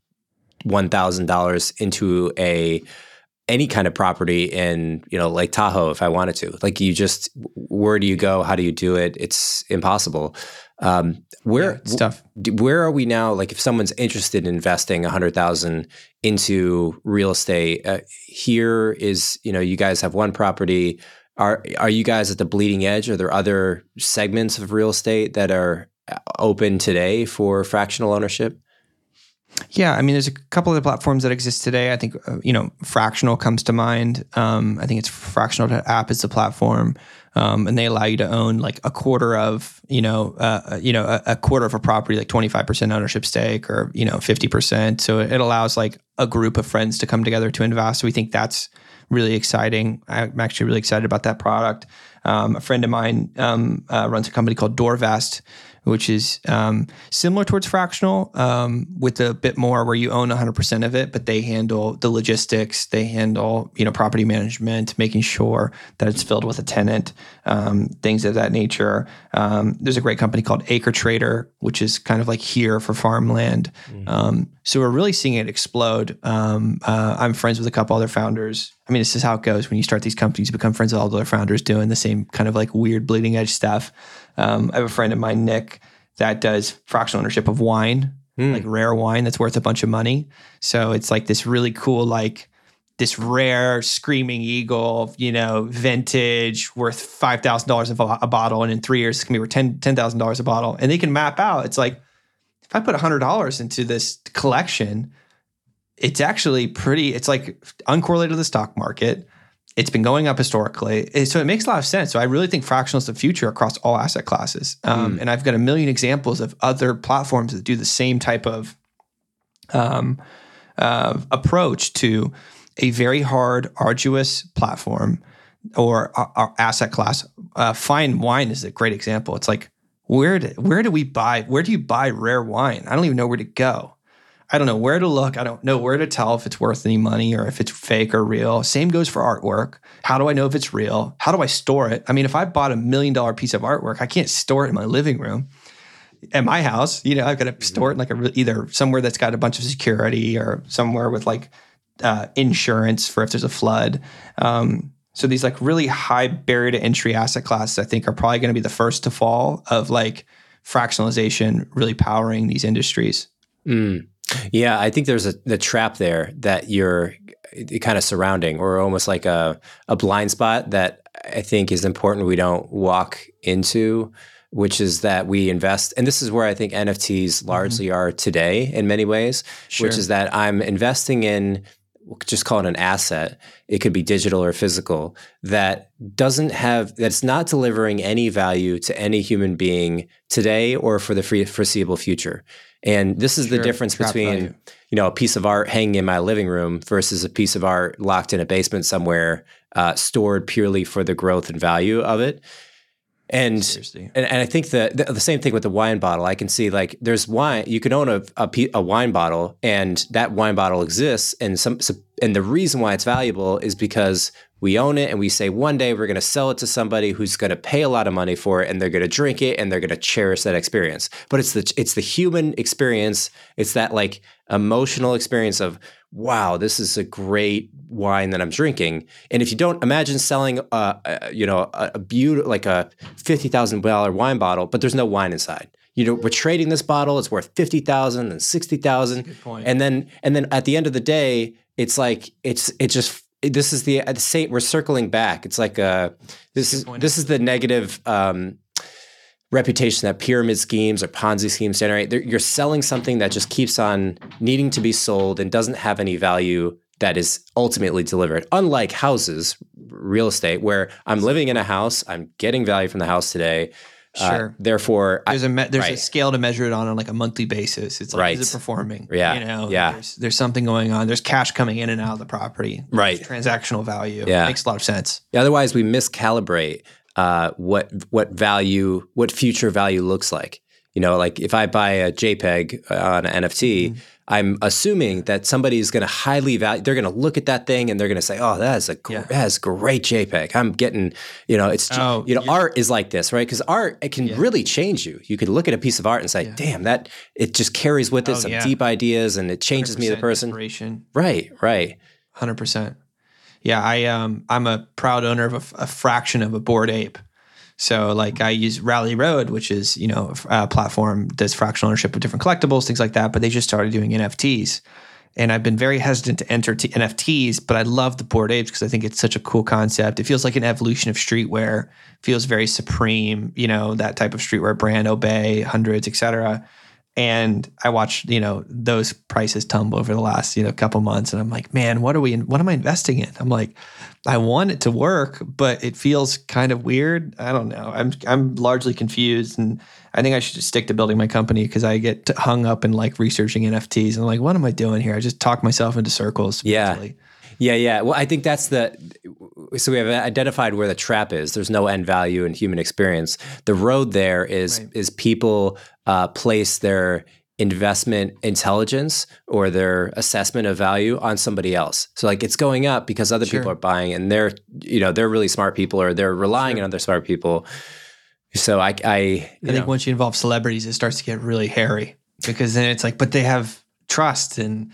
Speaker 4: $1,000 into any kind of property in, Lake Tahoe if I wanted to? Like where do you go? How do you do it? It's impossible.
Speaker 5: It's tough.
Speaker 4: Where are we now? Like if someone's interested in investing $100,000 into real estate, here is, you guys have one property. Are you guys at the bleeding edge? Are there other segments of real estate that are open today for fractional ownership?
Speaker 5: Yeah, I mean, there's a couple of the platforms that exist today. I think, Fractional comes to mind. I think it's Fractional app is the platform, and they allow you to own like a quarter of, a quarter of a property, like 25% ownership stake, or 50%. So it allows like a group of friends to come together to invest. So we think that's really exciting. I'm actually really excited about that product. A friend of mine runs a company called DoorVest, which is similar towards Fractional, with a bit more where you own 100% of it, but they handle the logistics, they handle property management, making sure that it's filled with a tenant, things of that nature. There's a great company called Acre Trader, which is kind of like Here for farmland. So we're really seeing it explode. I'm friends with a couple other founders. I mean, this is how it goes when you start these companies. You become friends with all the other founders doing the same kind of like weird bleeding edge stuff. I have a friend of mine, Nick, that does fractional ownership of wine, like rare wine that's worth a bunch of money. So it's like this really cool, like this rare Screaming Eagle, vintage worth $5,000 a bottle. And in 3 years, it's going to be worth $10,000 a bottle. And they can map out. It's like, if I put $100 into this collection, it's actually it's like uncorrelated to the stock market. It's been going up historically. So it makes a lot of sense. So I really think fractional is the future across all asset classes. And I've got a million examples of other platforms that do the same type of approach to a very hard, arduous platform or asset class. Fine wine is a great example. It's like, where do you buy rare wine? I don't even know where to go. I don't know where to look. I don't know where to tell if it's worth any money or if it's fake or real. Same goes for artwork. How do I know if it's real? How do I store it? I mean, if I bought $1 million piece of artwork, I can't store it in my living room. At my house, I've got to store it in like either somewhere that's got a bunch of security or somewhere with like insurance for if there's a flood. So these like really high barrier to entry asset classes, I think, are probably going to be the first to fall of like fractionalization really powering these industries.
Speaker 4: Yeah, I think there's the trap there that you're kind of surrounding, or almost like a blind spot that I think is important we don't walk into, which is that we invest. And this is where I think NFTs largely are today in many ways, which is that I'm investing in, just call it an asset. It could be digital or physical, that's not delivering any value to any human being today or for the foreseeable future. And this is the difference between, a piece of art hanging in my living room versus a piece of art locked in a basement somewhere, stored purely for the growth and value of it. And I think the same thing with the wine bottle. I can see like there's wine. You can own a wine bottle, and that wine bottle exists. And the reason why it's valuable is because we own it, and we say one day we're going to sell it to somebody who's going to pay a lot of money for it, and they're going to drink it, and they're going to cherish that experience. But it's the human experience. It's that like emotional experience of, wow, this is a great wine that I'm drinking. And if you don't imagine selling a beautiful, like a $50,000 wine bottle, but there's no wine inside. We're trading this bottle. It's worth $50,000 and $60,000. Good point. And then at the end of the day, it's like this is the same. We're circling back. It's like this is the negative reputation that pyramid schemes or Ponzi schemes generate. You're selling something that just keeps on needing to be sold and doesn't have any value that is ultimately delivered. Unlike houses, real estate, where I'm living in a house, I'm getting value from the house today.
Speaker 5: Sure.
Speaker 4: Therefore,
Speaker 5: there's a scale to measure it on like a monthly basis. It's like, is it performing?
Speaker 4: Yeah.
Speaker 5: There's something going on. There's cash coming in and out of the property.
Speaker 4: Right.
Speaker 5: There's transactional value.
Speaker 4: Yeah.
Speaker 5: It makes a lot of sense.
Speaker 4: Otherwise, we miscalibrate what future value looks like. like if I buy a JPEG on an NFT, I'm assuming that somebody's going to highly value. They're going to look at that thing and they're going to say, "Oh, that's great JPEG." I'm getting, art is like this, right? Because art, it can really change you. You could look at a piece of art and say, "Damn, that it just carries with it some deep ideas and it changes me as a person."
Speaker 5: Inspiration.
Speaker 4: Right.
Speaker 5: 100%. Yeah, I'm a proud owner of a fraction of a Bored Ape. So like I use Rally Road, which is, a platform that's fractional ownership of different collectibles, things like that. But they just started doing NFTs. And I've been very hesitant to enter NFTs, but I love the Bored Apes because I think it's such a cool concept. It feels like an evolution of streetwear, feels very supreme, that type of streetwear brand, Obey, Hundreds, et cetera. And I watched, those prices tumble over the last, couple months. And I'm like, man, what am I investing in? I'm like, I want it to work, but it feels kind of weird. I don't know. I'm largely confused. And I think I should just stick to building my company because I get hung up in like researching NFTs. And I'm like, what am I doing here? I just talk myself into circles. Mentally.
Speaker 4: Yeah. Well, I think so we have identified where the trap is. There's no end value in human experience. The road there is people place their investment intelligence or their assessment of value on somebody else. So like it's going up because other people are buying and they're really smart people or they're relying on other smart people. So I
Speaker 5: think once you involve celebrities, it starts to get really hairy because then it's like, but they have trust and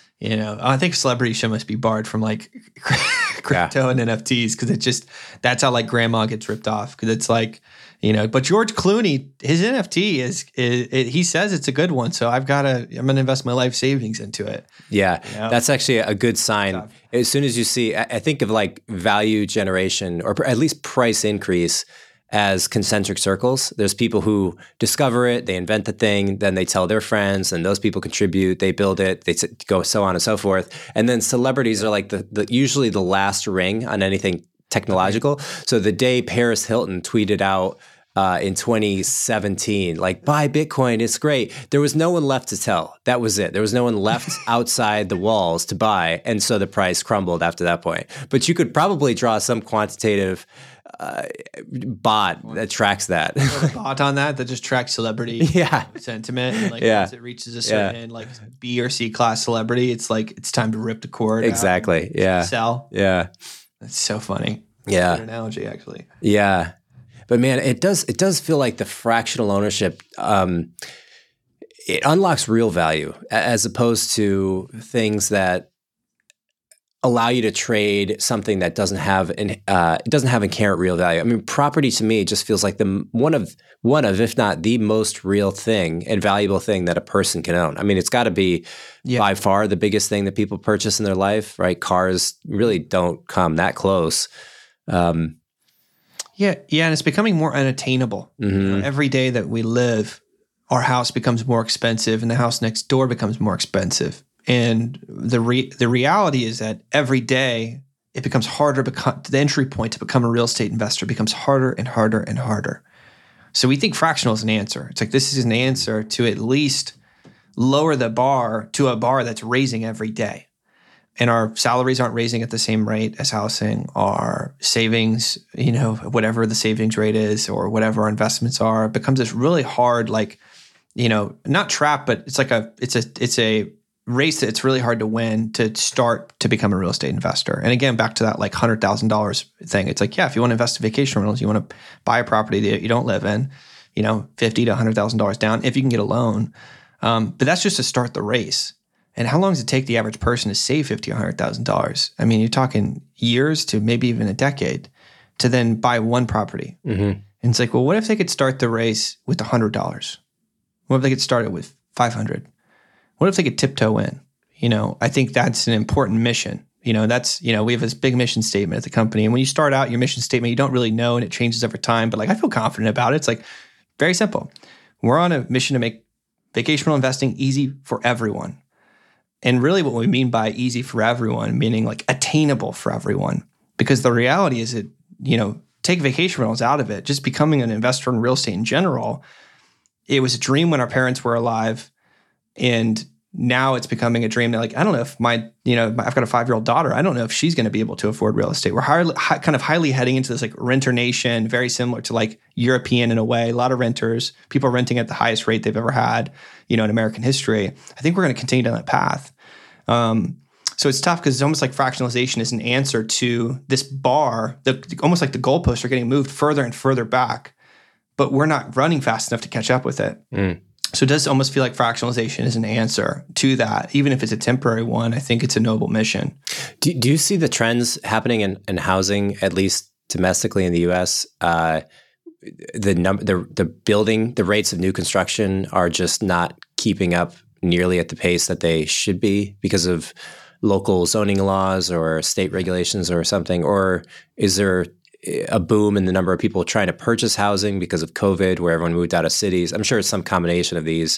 Speaker 5: I think celebrities should must be barred from like crypto and NFTs because that's how like grandma gets ripped off because it's like, but George Clooney, his NFT he says it's a good one. So I'm going to invest my life savings into it.
Speaker 4: Yeah. That's actually a good sign. As soon as you see, I think of like value generation or at least price increase as concentric circles. There's people who discover it, they invent the thing, then they tell their friends, and those people contribute, they build it, they go so on and so forth. And then celebrities are like the usually the last ring on anything technological. So the day Paris Hilton tweeted out in 2017, like, buy Bitcoin, it's great. There was no one left to tell. That was it. There was no one left outside the walls to buy. And so the price crumbled after that point. But you could probably draw some quantitative bot that tracks that.
Speaker 5: A bot on that just tracks celebrity sentiment. And once it reaches a certain like B or C class celebrity, it's like it's time to rip the cord.
Speaker 4: Exactly.
Speaker 5: Sell.
Speaker 4: Yeah.
Speaker 5: That's so funny.
Speaker 4: Yeah.
Speaker 5: Good analogy, actually.
Speaker 4: Yeah. But man, it does feel like the fractional ownership it unlocks real value as opposed to things that allow you to trade something that doesn't have inherent real value. I mean, property to me just feels like one of if not the most real thing and valuable thing that a person can own. I mean, it's got to be by far the biggest thing that people purchase in their life, right? Cars really don't come that close.
Speaker 5: And it's becoming more unattainable.
Speaker 4: Mm-hmm.
Speaker 5: Every day that we live, our house becomes more expensive and the house next door becomes more expensive. And the reality is that every day it becomes harder, the entry point to become a real estate investor becomes harder and harder and harder. So we think fractional is an answer. It's like this is an answer to at least lower the bar to a bar that's raising every day. And our salaries aren't raising at the same rate as housing. Our savings, whatever the savings rate is or whatever our investments are, it becomes this really hard, not trap, but it's like it's a race that it's really hard to win to start to become a real estate investor. And again, back to that like $100,000 thing. It's like, if you want to invest in vacation rentals, you want to buy a property that you don't live in, $50,000 to $100,000 down if you can get a loan. But that's just to start the race. And how long does it take the average person to save $50,000 or $100,000? I mean, you're talking years to maybe even a decade to then buy one property.
Speaker 4: Mm-hmm.
Speaker 5: And it's like, well, what if they could start the race with $100? What if they could start it with $500? What if they could tiptoe in? I think that's an important mission. We have this big mission statement at the company. And when you start out your mission statement, you don't really know and it changes over time. But I feel confident about it. It's like very simple. We're on a mission to make vacational investing easy for everyone. And really what we mean by easy for everyone, meaning like attainable for everyone. Because the reality is that, take vacation rentals out of it, just becoming an investor in real estate in general, it was a dream when our parents were alive. And now it's becoming a dream that like, I don't know if I've got a 5-year-old daughter. I don't know if she's going to be able to afford real estate. We're kind of highly heading into this like renter nation, very similar to like European in a way, a lot of renters, people renting at the highest rate they've ever had, in American history. I think we're going to continue down that path. So it's tough because it's almost like fractionalization is an answer to this bar, almost like the goalposts are getting moved further and further back, but we're not running fast enough to catch up with it. So it does almost feel like fractionalization is an answer to that. Even if it's a temporary one, I think it's a noble mission.
Speaker 4: Do you see the trends happening in housing, at least domestically in the U.S.? The rates of new construction are just not keeping up nearly at the pace that they should be because of local zoning laws or state regulations or something? Or is there a boom in the number of people trying to purchase housing because of COVID, where everyone moved out of cities? I'm sure it's some combination of these,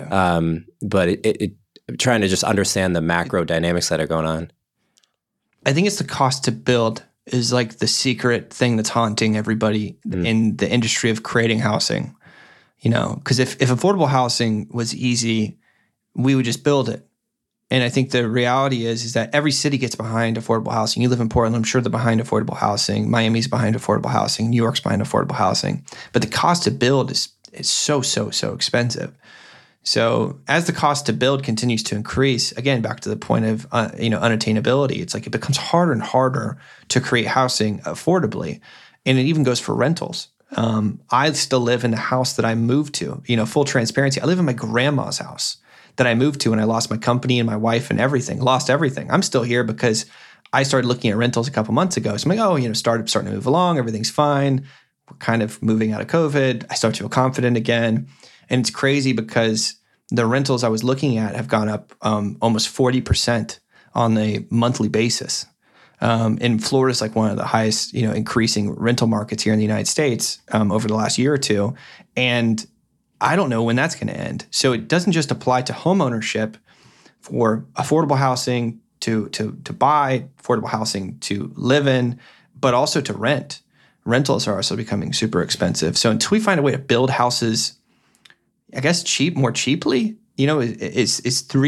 Speaker 4: but I'm trying to just understand the macro dynamics that are going on.
Speaker 5: I think it's the cost to build is like the secret thing that's haunting everybody in the industry of creating housing. Because if affordable housing was easy, we would just build it. And I think the reality is that every city gets behind affordable housing. You live in Portland, I'm sure they're behind affordable housing. Miami's behind affordable housing. New York's behind affordable housing. But the cost to build is so expensive. So as the cost to build continues to increase, again, back to the point of unattainability, it's like it becomes harder and harder to create housing affordably. And it even goes for rentals. I still live in the house that I moved to. Full transparency, I live in my grandma's house that I moved to when I lost my company and my wife and everything, lost everything. I'm still here because I started looking at rentals a couple months ago. So I'm like, starting to move along. Everything's fine. We're kind of moving out of COVID. I start to feel confident again. And it's crazy because the rentals I was looking at have gone up almost 40% on a monthly basis. And Florida's like one of the highest, increasing rental markets here in the United States over the last year or two. And I don't know when that's going to end. So it doesn't just apply to home ownership for affordable housing to buy, affordable housing to live in, but also to rent. Rentals are also becoming super expensive. So until we find a way to build houses, I guess more cheaply, is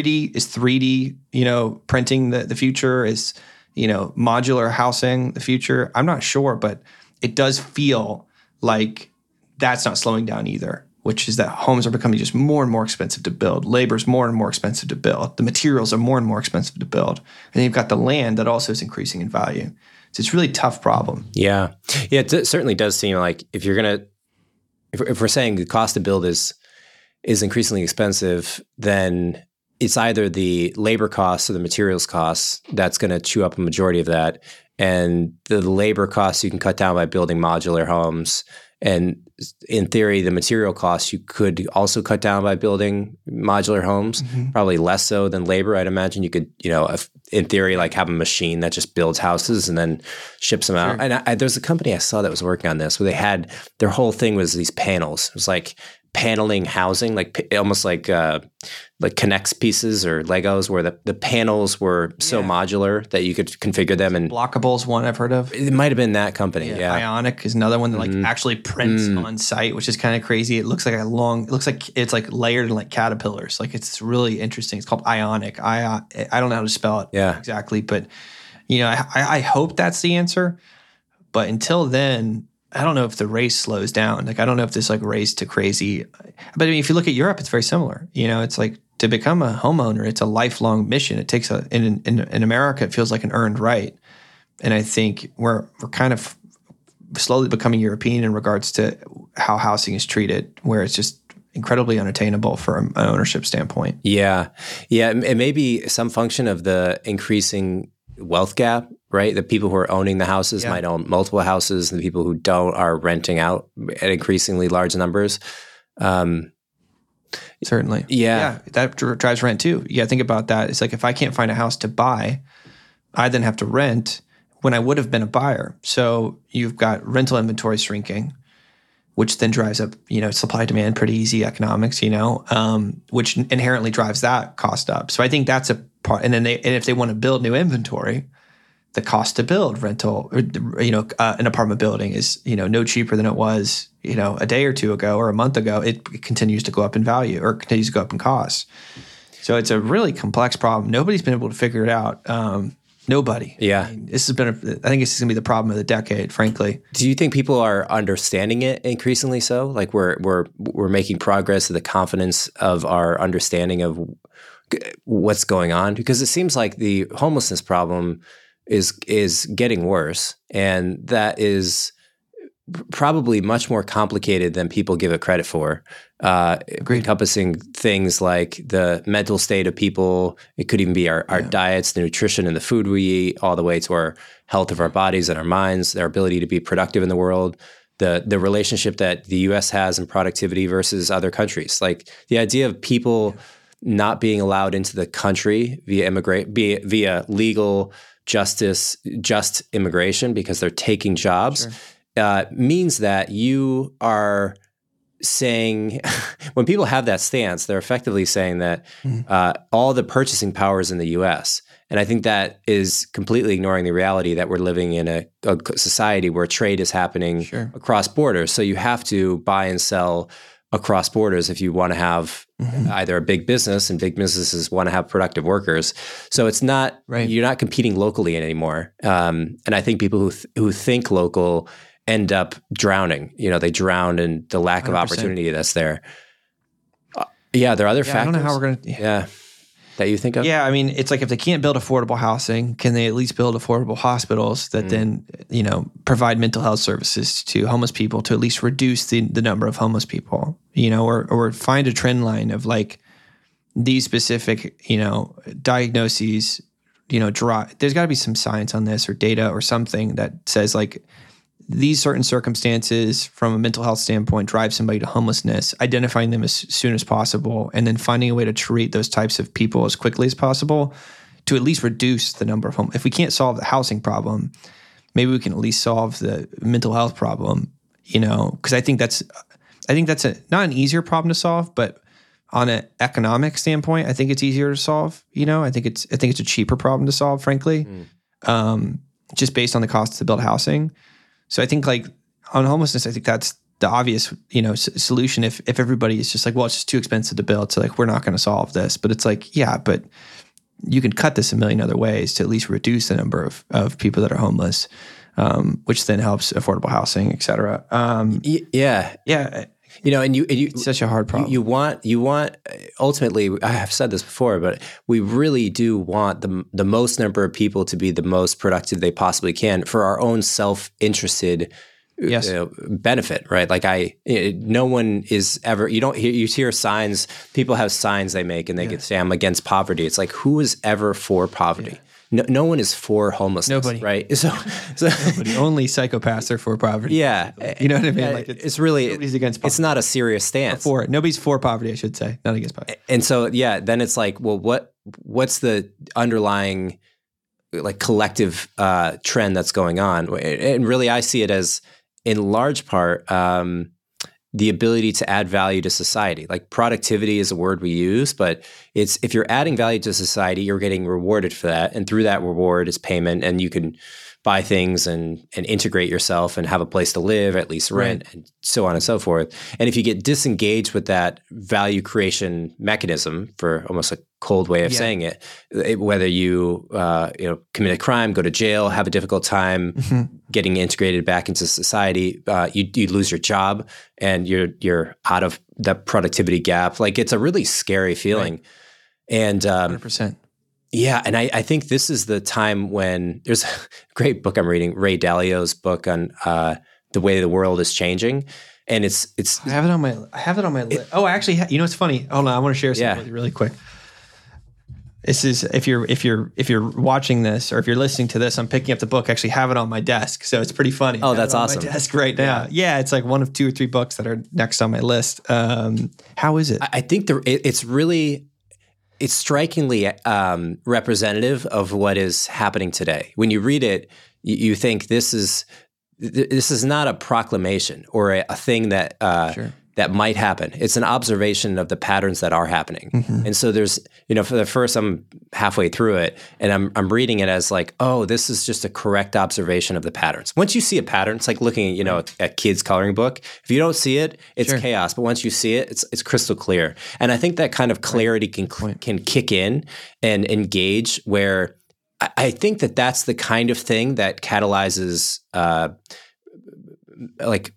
Speaker 5: 3D, printing the future? Is, modular housing the future? I'm not sure, but it does feel like that's not slowing down either, which is that homes are becoming just more and more expensive to build. Labor's more and more expensive to build. The materials are more and more expensive to build. And then you've got the land that also is increasing in value. So it's a really tough problem.
Speaker 4: Yeah. It certainly does seem like if we're saying the cost to build is increasingly expensive, then it's either the labor costs or the materials costs that's going to chew up a majority of that. And the labor costs you can cut down by building modular homes. And in theory, the material costs you could also cut down by building modular homes, probably less so than labor. I'd imagine you could, in theory, like have a machine that just builds houses and then ships them out. And there's a company I saw that was working on this where they had, their whole thing was these panels. It was like paneling housing, almost like Connects pieces or Legos, where the panels were so modular that you could configure them. And
Speaker 5: Blockable's one I've heard of.
Speaker 4: It might have been that company. Yeah.
Speaker 5: Ionic is another one that actually prints on site, which is kind of crazy. It looks like it's like layered in like caterpillars. Like it's really interesting. It's called Ionic. I don't know how to spell it exactly, but I hope that's the answer. But until then, I don't know if the race slows down. Like, I don't know if this race to crazy. But if you look at Europe, it's very similar. It's like to become a homeowner, it's a lifelong mission. It takes in America, it feels like an earned right. And I think we're kind of slowly becoming European in regards to how housing is treated, where it's just incredibly unattainable from an ownership standpoint.
Speaker 4: Yeah. It may be some function of the increasing wealth gap, right? The people who are owning the houses might own multiple houses, and the people who don't are renting out at increasingly large numbers.
Speaker 5: Certainly.
Speaker 4: Yeah.
Speaker 5: That drives rent too. Yeah, think about that. It's like if I can't find a house to buy, I then have to rent when I would have been a buyer. So you've got rental inventory shrinking, which then drives up, supply demand, pretty easy economics, which inherently drives that cost up. So I think that's a part. And then if they want to build new inventory, the cost to build rental, an apartment building is, no cheaper than it was, a day or two ago or a month ago. It continues to go up in value or continues to go up in cost. So it's a really complex problem. Nobody's been able to figure it out. Nobody.
Speaker 4: Yeah.
Speaker 5: I think this is going to be the problem of the decade, frankly.
Speaker 4: Do you think people are understanding it increasingly so? Like we're making progress in the confidence of our understanding of what's going on? Because it seems like the homelessness problem is getting worse, and that is probably much more complicated than people give it credit for, encompassing things like the mental state of people. It could even be our diets, the nutrition and the food we eat, all the way to our health of our bodies and our minds, their ability to be productive in the world, the relationship that the U.S. has in productivity versus other countries. Like the idea of people not being allowed into the country via legal just immigration because they're taking jobs. Sure. Means that you are saying, when people have that stance, they're effectively saying that all the purchasing power is in the U.S. And I think that is completely ignoring the reality that we're living in a society where trade is happening across borders. So you have to buy and sell across borders if you want to have either a big business, and big businesses want to have productive workers. So it's not, you're not competing locally anymore. And I think people who think local end up drowning. They drown in the lack 100%. Of opportunity that's there. There are other factors.
Speaker 5: I don't know how we're going to...
Speaker 4: that you think of?
Speaker 5: Yeah, I mean, it's like if they can't build affordable housing, can they at least build affordable hospitals that then, provide mental health services to homeless people to at least reduce the number of homeless people, or find a trend line of like these specific, diagnoses, there's got to be some science on this or data or something that says like these certain circumstances from a mental health standpoint drive somebody to homelessness, identifying them as soon as possible, and then finding a way to treat those types of people as quickly as possible to at least reduce the number of homeless. If we can't solve the housing problem, maybe we can at least solve the mental health problem, because I think that's not an easier problem to solve, but on an economic standpoint, I think it's easier to solve. I think it's a cheaper problem to solve, frankly, just based on the cost to build housing. So I think like on homelessness, I think that's the obvious, solution. If everybody is just like, well, it's just too expensive to build, so like we're not going to solve this. But it's like, yeah, but you can cut this a million other ways to at least reduce the number of people that are homeless, which then helps affordable housing, et cetera.
Speaker 4: And
Speaker 5: it's such a hard problem.
Speaker 4: You want ultimately, I have said this before, but we really do want the most number of people to be the most productive they possibly can for our own self-interested benefit, right? Like no one is ever, you hear signs, people have signs they make and they say, I'm against poverty. It's like, who is ever for poverty? No one is for homelessness. Nobody. Right? So
Speaker 5: nobody. Only psychopaths are for poverty.
Speaker 4: Yeah.
Speaker 5: You know what I mean?
Speaker 4: Like it's really, nobody's against poverty. It's not a serious stance.
Speaker 5: Nobody's for poverty, I should say, not against poverty.
Speaker 4: And so, then it's like, well, what's the underlying like collective trend that's going on? And really, I see it as, in large part, the ability to add value to society. Like productivity is a word we use, but it's if you're adding value to society, you're getting rewarded for that. And through that reward is payment, and you can buy things and integrate yourself and have a place to live, at least rent, and so on and so forth. And if you get disengaged with that value creation mechanism, for almost a cold way of saying it, whether you commit a crime, go to jail, have a difficult time getting integrated back into society, you lose your job and you're out of that productivity gap. Like it's a really scary feeling. Right. And
Speaker 5: 100%.
Speaker 4: Yeah, and I think this is the time when there's a great book I'm reading, Ray Dalio's book on the way the world is changing, and it's.
Speaker 5: I have it on my list. Oh, actually, it's funny. Hold on, I want to share something with you really quick. This is if you're watching this or if you're listening to this, I'm picking up the book. I actually have it on my desk, so it's pretty funny.
Speaker 4: Oh, that's awesome!
Speaker 5: On my desk right now. Yeah, it's like one of 2 or 3 books that are next on my list. How is it?
Speaker 4: I think it's strikingly representative of what is happening today. When you read it, you think this is not a proclamation or a thing that that might happen. It's an observation of the patterns that are happening. And so there's, for the first, I'm halfway through it and I'm reading it as like, oh, this is just a correct observation of the patterns. Once you see a pattern, it's like looking at a kid's coloring book. If you don't see it, it's chaos. But once you see it, it's crystal clear. And I think that kind of clarity can kick in and engage, where I think that that's the kind of thing that catalyzes like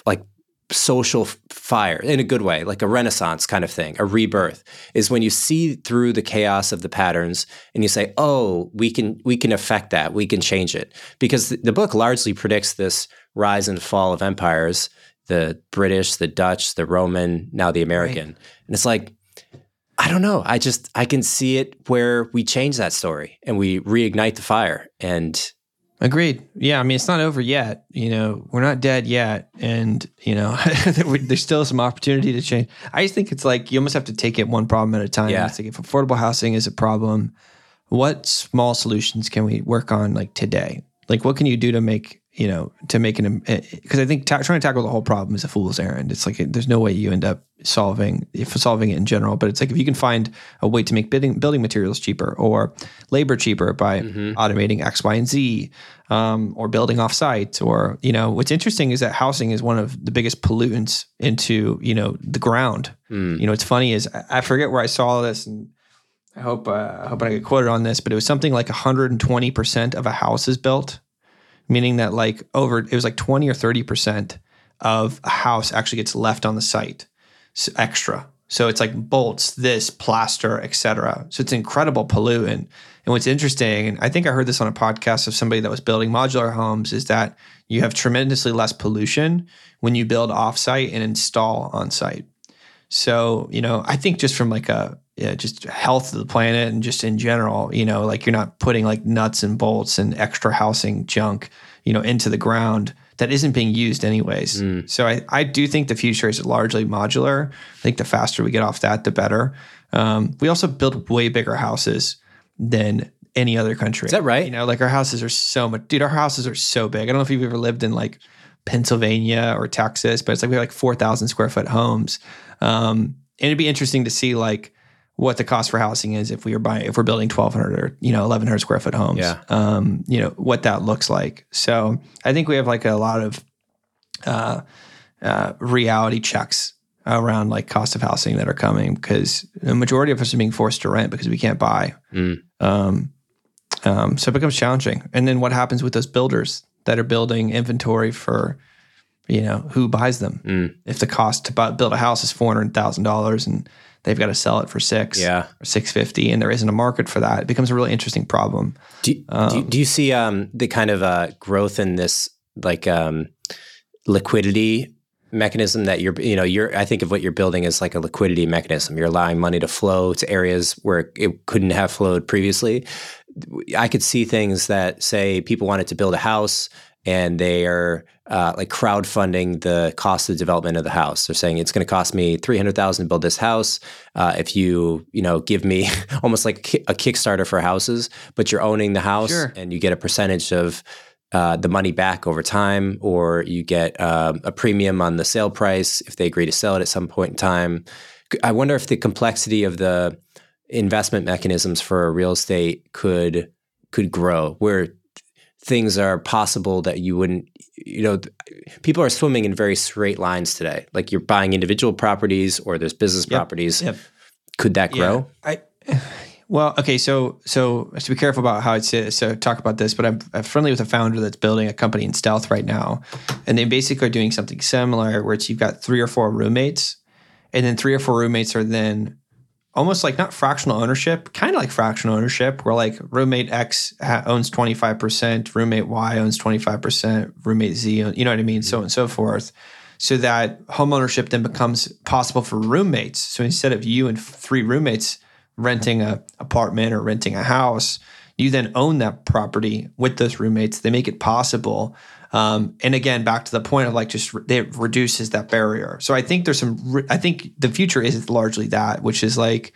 Speaker 4: social fire in a good way, like a renaissance kind of thing, a rebirth, is when you see through the chaos of the patterns and you say, oh, we can affect that, we can change it. Because the book largely predicts this rise and fall of empires, the British, the Dutch, the Roman, now the American. Right. And it's like, I don't know. I can see it where we change that story and we reignite the fire. And
Speaker 5: agreed. Yeah. I mean, it's not over yet. We're not dead yet. And, there's still some opportunity to change. I just think it's like, you almost have to take it one problem at a time.
Speaker 4: Yeah.
Speaker 5: It's like, if affordable housing is a problem, what small solutions can we work on like today? Like, what can you do to make, because I think trying to tackle the whole problem is a fool's errand. It's like, there's no way you end up solving it in general, but it's like, if you can find a way to make building materials cheaper or labor cheaper by automating X, Y, and Z, or building offsite, or, what's interesting is that housing is one of the biggest pollutants into, the ground. What's funny is I forget where I saw this, and I hope I get quoted on this, but it was something like 120% of a house is built, meaning that it was like 20 or 30% of a house actually gets left on the site, extra. So it's like bolts, this, plaster, etc. So it's an incredible pollutant. And what's interesting, and I think I heard this on a podcast of somebody that was building modular homes, is that you have tremendously less pollution when you build offsite and install on-site. So, I think just from just health of the planet and just in general, you're not putting like nuts and bolts and extra housing junk, into the ground that isn't being used anyways. So I do think the future is largely modular. I think the faster we get off that, the better. We also build way bigger houses than any other country.
Speaker 4: Is that right?
Speaker 5: Our houses are so much, dude, our houses are so big. I don't know if you've ever lived in like Pennsylvania or Texas, but it's like we have like 4,000 square foot homes. And it'd be interesting to see like what the cost for housing is if we're building 1,200 or 1,100 square foot homes.
Speaker 4: Yeah.
Speaker 5: What that looks like. So I think we have like a lot of reality checks around like cost of housing that are coming, because the majority of us are being forced to rent because we can't buy. So it becomes challenging. And then what happens with those builders that are building inventory for, who buys them? If the cost to build a house is $400,000 and they've got to sell it for $600,000 or $650,000, and there isn't a market for that, it becomes a really interesting problem.
Speaker 4: Do you see the kind of growth in this like liquidity mechanism that I think of what you're building as like a liquidity mechanism. You're allowing money to flow to areas where it couldn't have flowed previously. I could see things that say people wanted to build a house and they are like crowdfunding the cost of development of the house. They're saying it's going to cost me $300,000 to build this house. If you give me almost like a Kickstarter for houses, but you're owning the house and you get a percentage of the money back over time, or you get a premium on the sale price if they agree to sell it at some point in time. I wonder if the complexity of the investment mechanisms for real estate could grow, where things are possible that you wouldn't, people are swimming in very straight lines today. Like you're buying individual properties or there's business properties. Could that grow?
Speaker 5: Well, okay. So I should be careful about how I say so talk about this, but I'm friendly with a founder that's building a company in stealth right now. And they basically are doing something similar where you've got 3 or 4 roommates, and then 3 or 4 roommates are then almost like not fractional ownership, kind of like fractional ownership, where like roommate X owns 25%, roommate Y owns 25%, roommate Z, you know what I mean? So on and so forth. So that home ownership then becomes possible for roommates. So instead of you and 3 roommates renting an apartment or renting a house, you then own that property with those roommates. They make it possible. And again, back to the point of like it reduces that barrier. So I think I think the future is largely that, which is like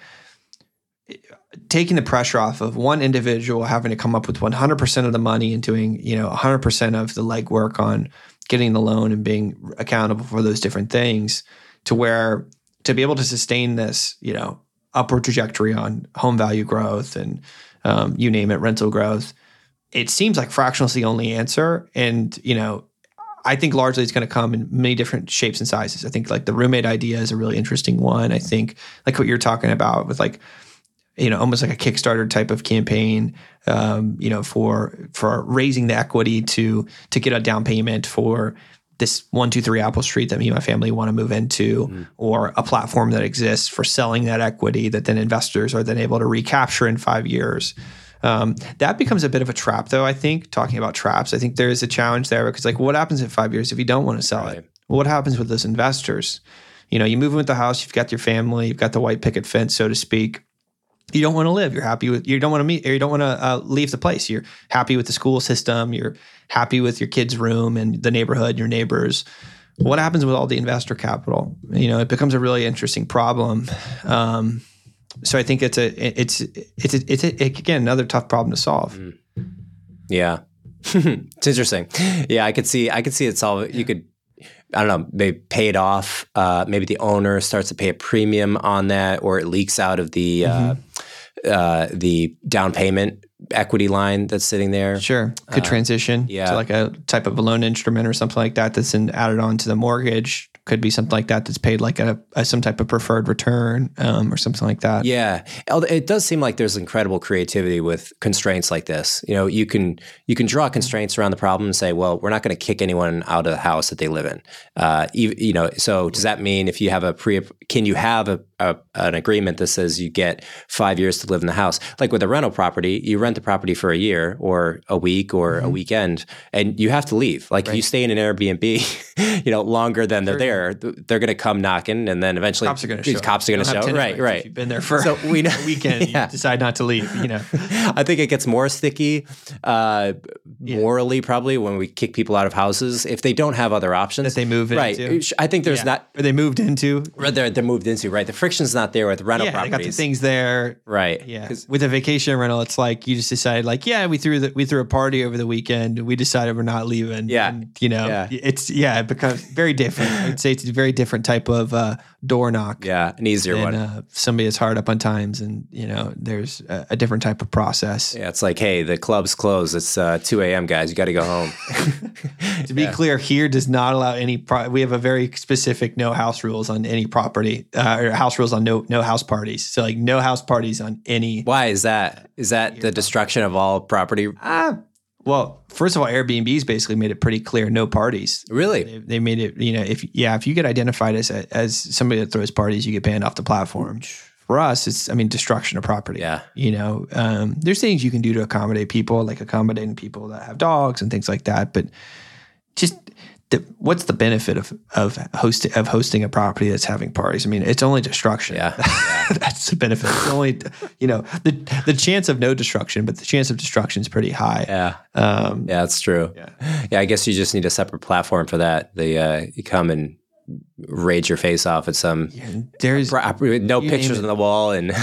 Speaker 5: taking the pressure off of one individual having to come up with 100% of the money and doing, 100% of the legwork on getting the loan and being accountable for those different things, to where to be able to sustain this, upward trajectory on home value growth and you name it, rental growth, it seems like fractional is the only answer. And, I think largely it's going to come in many different shapes and sizes. I think like the roommate idea is a really interesting one. I think like what you're talking about with like, almost like a Kickstarter type of campaign, for raising the equity to get a down payment for this 123 Apple Street that me and my family want to move into, or a platform that exists for selling that equity that then investors are then able to recapture in 5 years. That becomes a bit of a trap, though, I think, talking about traps. I think there is a challenge there because, like, what happens in 5 years if you don't want to sell it? Well, what happens with those investors? You move into the house, you've got your family, you've got the white picket fence, so to speak. You don't want to live. You're happy with, you don't want to meet, or you don't want to leave the place. You're happy with the school system. You're happy with your kid's room and the neighborhood, your neighbors. What happens with all the investor capital? It becomes a really interesting problem. So I think it's again another tough problem to solve.
Speaker 4: Yeah, it's interesting. Yeah, I could see it solve. You could, I don't know, maybe pay it off. Maybe the owner starts to pay a premium on that, or it leaks out of the down payment equity line that's sitting there.
Speaker 5: Sure, could transition to like a type of a loan instrument or something like that that's then added on to the mortgage. Could be something like that that's paid like some type of preferred return or something like that.
Speaker 4: Yeah, it does seem like there's incredible creativity with constraints like this. You can draw constraints around the problem and say, well, we're not going to kick anyone out of the house that they live in. So does that mean if you have can you have an agreement that says you get 5 years to live in the house? Like with a rental property, you rent the property for a year or a week or a weekend, and you have to leave. Like if you stay in an Airbnb, longer than they're there, they're going to come knocking, and then eventually
Speaker 5: cops are going to
Speaker 4: these
Speaker 5: show.
Speaker 4: Cops are going to show. Right.
Speaker 5: If you've been there for a weekend, you decide not to leave.
Speaker 4: I think it gets more sticky morally probably when we kick people out of houses if they don't have other options
Speaker 5: that they move into.
Speaker 4: Right. I think there's not.
Speaker 5: Or they moved into.
Speaker 4: They're moved into. Right. The friction's not there with rental properties.
Speaker 5: They got the things there.
Speaker 4: Right.
Speaker 5: Yeah. With a vacation rental, it's like you just decided, like, we threw a party over the weekend. We decided we're not leaving.
Speaker 4: Yeah.
Speaker 5: And, it becomes very different. I'd say it's a very different type of door knock.
Speaker 4: Yeah, an easier one.
Speaker 5: Somebody that's hard up on times, and there's a different type of process.
Speaker 4: Yeah, it's like, hey, the club's closed. It's 2 a.m., guys. You got to go home.
Speaker 5: To be clear, here does not allow any. We have a very specific no house rules on any property, or house rules on no house parties. So like no house parties on any.
Speaker 4: Why is that? Is that the destruction of all property?
Speaker 5: Well, first of all, Airbnb's basically made it pretty clear, no parties.
Speaker 4: Really?
Speaker 5: They made it, if you get identified as somebody that throws parties, you get banned off the platform. For us, it's, destruction of property.
Speaker 4: Yeah.
Speaker 5: There's things you can do to accommodate people, like accommodating people that have dogs and things like that. But just what's the benefit of hosting a property that's having parties? It's only destruction.
Speaker 4: Yeah.
Speaker 5: That's the benefit. It's only, the chance of no destruction, but the chance of destruction is pretty high.
Speaker 4: Yeah. That's true. Yeah. I guess you just need a separate platform for that. You come and rage your face off at some
Speaker 5: there's
Speaker 4: no pictures on the wall and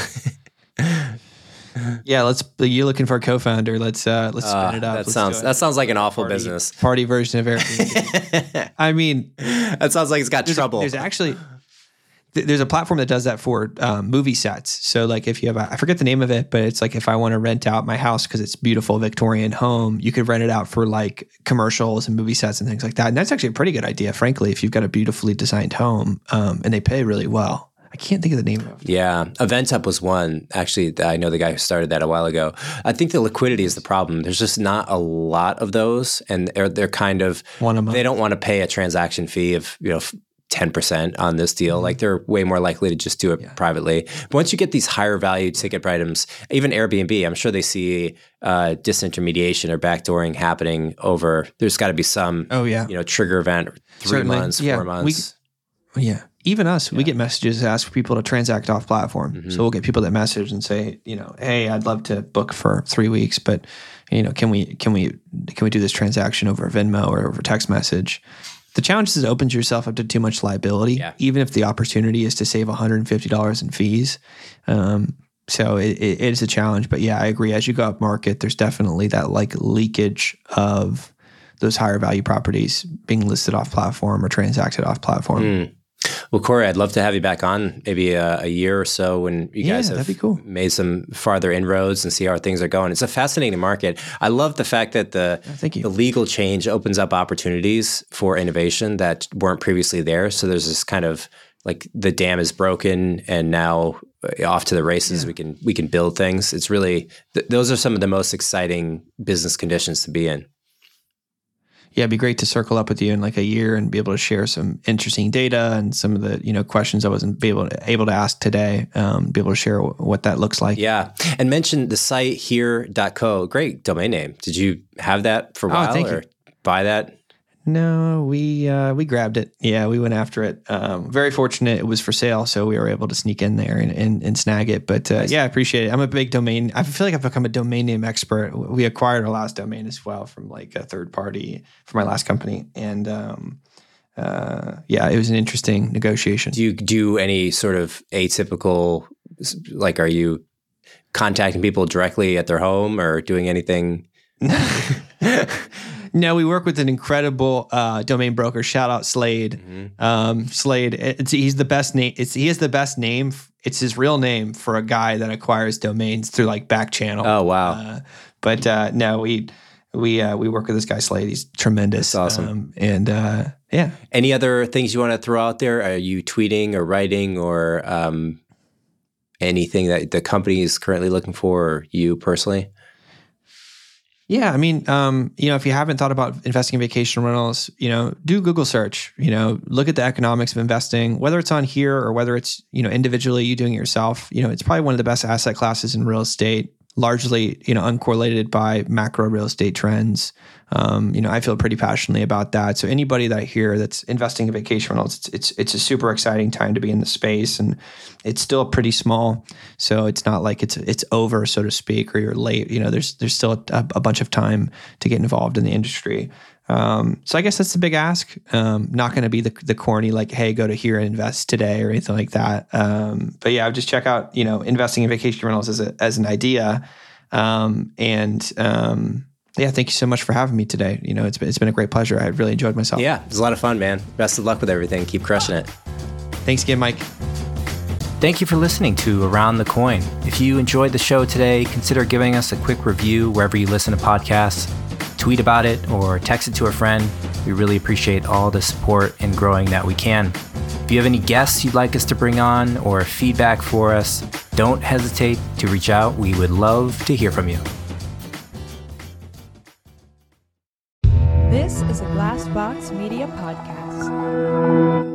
Speaker 5: yeah, you're looking for a co-founder. Let's spin it up.
Speaker 4: That sounds like an awful business.
Speaker 5: Party version of Airbnb.
Speaker 4: That sounds like it's got trouble.
Speaker 5: There's a platform that does that for movie sets. So like if you have I forget the name of it, but it's like if I want to rent out my house because it's a beautiful Victorian home, you could rent it out for like commercials and movie sets and things like that. And that's actually a pretty good idea, frankly, if you've got a beautifully designed home and they pay really well. I can't think of the name of it.
Speaker 4: Yeah. EventHub was one. Actually, I know the guy who started that a while ago. I think the liquidity is the problem. There's just not a lot of those. And they're kind of, they don't want to pay a transaction fee of, 10% on this deal. Mm-hmm. Like they're way more likely to just do it privately. But once you get these higher value ticket items, even Airbnb, I'm sure they see disintermediation or backdooring happening over, there's got to be some, trigger event, 3 months, 4 months.
Speaker 5: Even us, we get messages that ask people to transact off platform. Mm-hmm. So we'll get people that message and say, hey, I'd love to book for 3 weeks, but can we do this transaction over Venmo or over text message? The challenge is it opens yourself up to too much liability, even if the opportunity is to save $150 in fees. So it is a challenge. But I agree. As you go up market, there's definitely that like leakage of those higher value properties being listed off platform or transacted off platform.
Speaker 4: Well, Corey, I'd love to have you back on maybe a year or so when you guys
Speaker 5: that'd
Speaker 4: have
Speaker 5: be cool.
Speaker 4: made some farther inroads and see how things are going. It's a fascinating market. I love the fact that the legal change opens up opportunities for innovation that weren't previously there. So there's this kind of like the dam is broken and now off to the races. Yeah. We can build things. It's really those are some of the most exciting business conditions to be in.
Speaker 5: Yeah, it'd be great to circle up with you in like a year and be able to share some interesting data and some of the questions I wasn't able to ask today. Be able to share what that looks like.
Speaker 4: Yeah, and mention the site here.co. Great domain name. Did you have that for a while or buy that?
Speaker 5: No, we grabbed it. Yeah, we went after it. Very fortunate it was for sale, so we were able to sneak in there and snag it. But nice. Yeah, I appreciate it. I'm a big domain. I feel like I've become a domain name expert. We acquired our last domain as well from like a third party for my last company. And it was an interesting negotiation.
Speaker 4: Do you do any sort of atypical, like are you contacting people directly at their home or doing anything?
Speaker 5: No, we work with an incredible domain broker. Shout out Slade. Mm-hmm. Slade, he's the best name. He has the best name. It's his real name for a guy that acquires domains through like back channel.
Speaker 4: Oh wow!
Speaker 5: No, we work with this guy Slade. He's tremendous.
Speaker 4: That's awesome.
Speaker 5: Yeah.
Speaker 4: Any other things you want to throw out there? Are you tweeting or writing or anything that the company is currently looking for, or you personally?
Speaker 5: Yeah, I mean, if you haven't thought about investing in vacation rentals, do Google search. Look at the economics of investing, whether it's on here or whether it's individually you doing it yourself. It's probably one of the best asset classes in real estate. Largely, uncorrelated by macro real estate trends. I feel pretty passionately about that. So anybody that I hear that's investing in vacation rentals, it's a super exciting time to be in the space, and it's still pretty small. So it's not like it's over, so to speak, or you're late. There's still a bunch of time to get involved in the industry. So I guess that's the big ask. Not going to be the corny like, hey, go to here and invest today or anything like that. But yeah, just check out investing in vacation rentals as an idea. Yeah, thank you so much for having me today. It's been a great pleasure. I really enjoyed myself.
Speaker 4: Yeah, it was a lot of fun, man. Best of luck with everything. Keep crushing it.
Speaker 5: Thanks again, Mike.
Speaker 4: Thank you for listening to Around the Coin. If you enjoyed the show today, consider giving us a quick review wherever you listen to podcasts. Tweet about it or text it to a friend. We really appreciate all the support and growing that we can. If you have any guests you'd like us to bring on or feedback for us, don't hesitate to reach out. We would love to hear from you.
Speaker 1: This is a Glassbox Media podcast.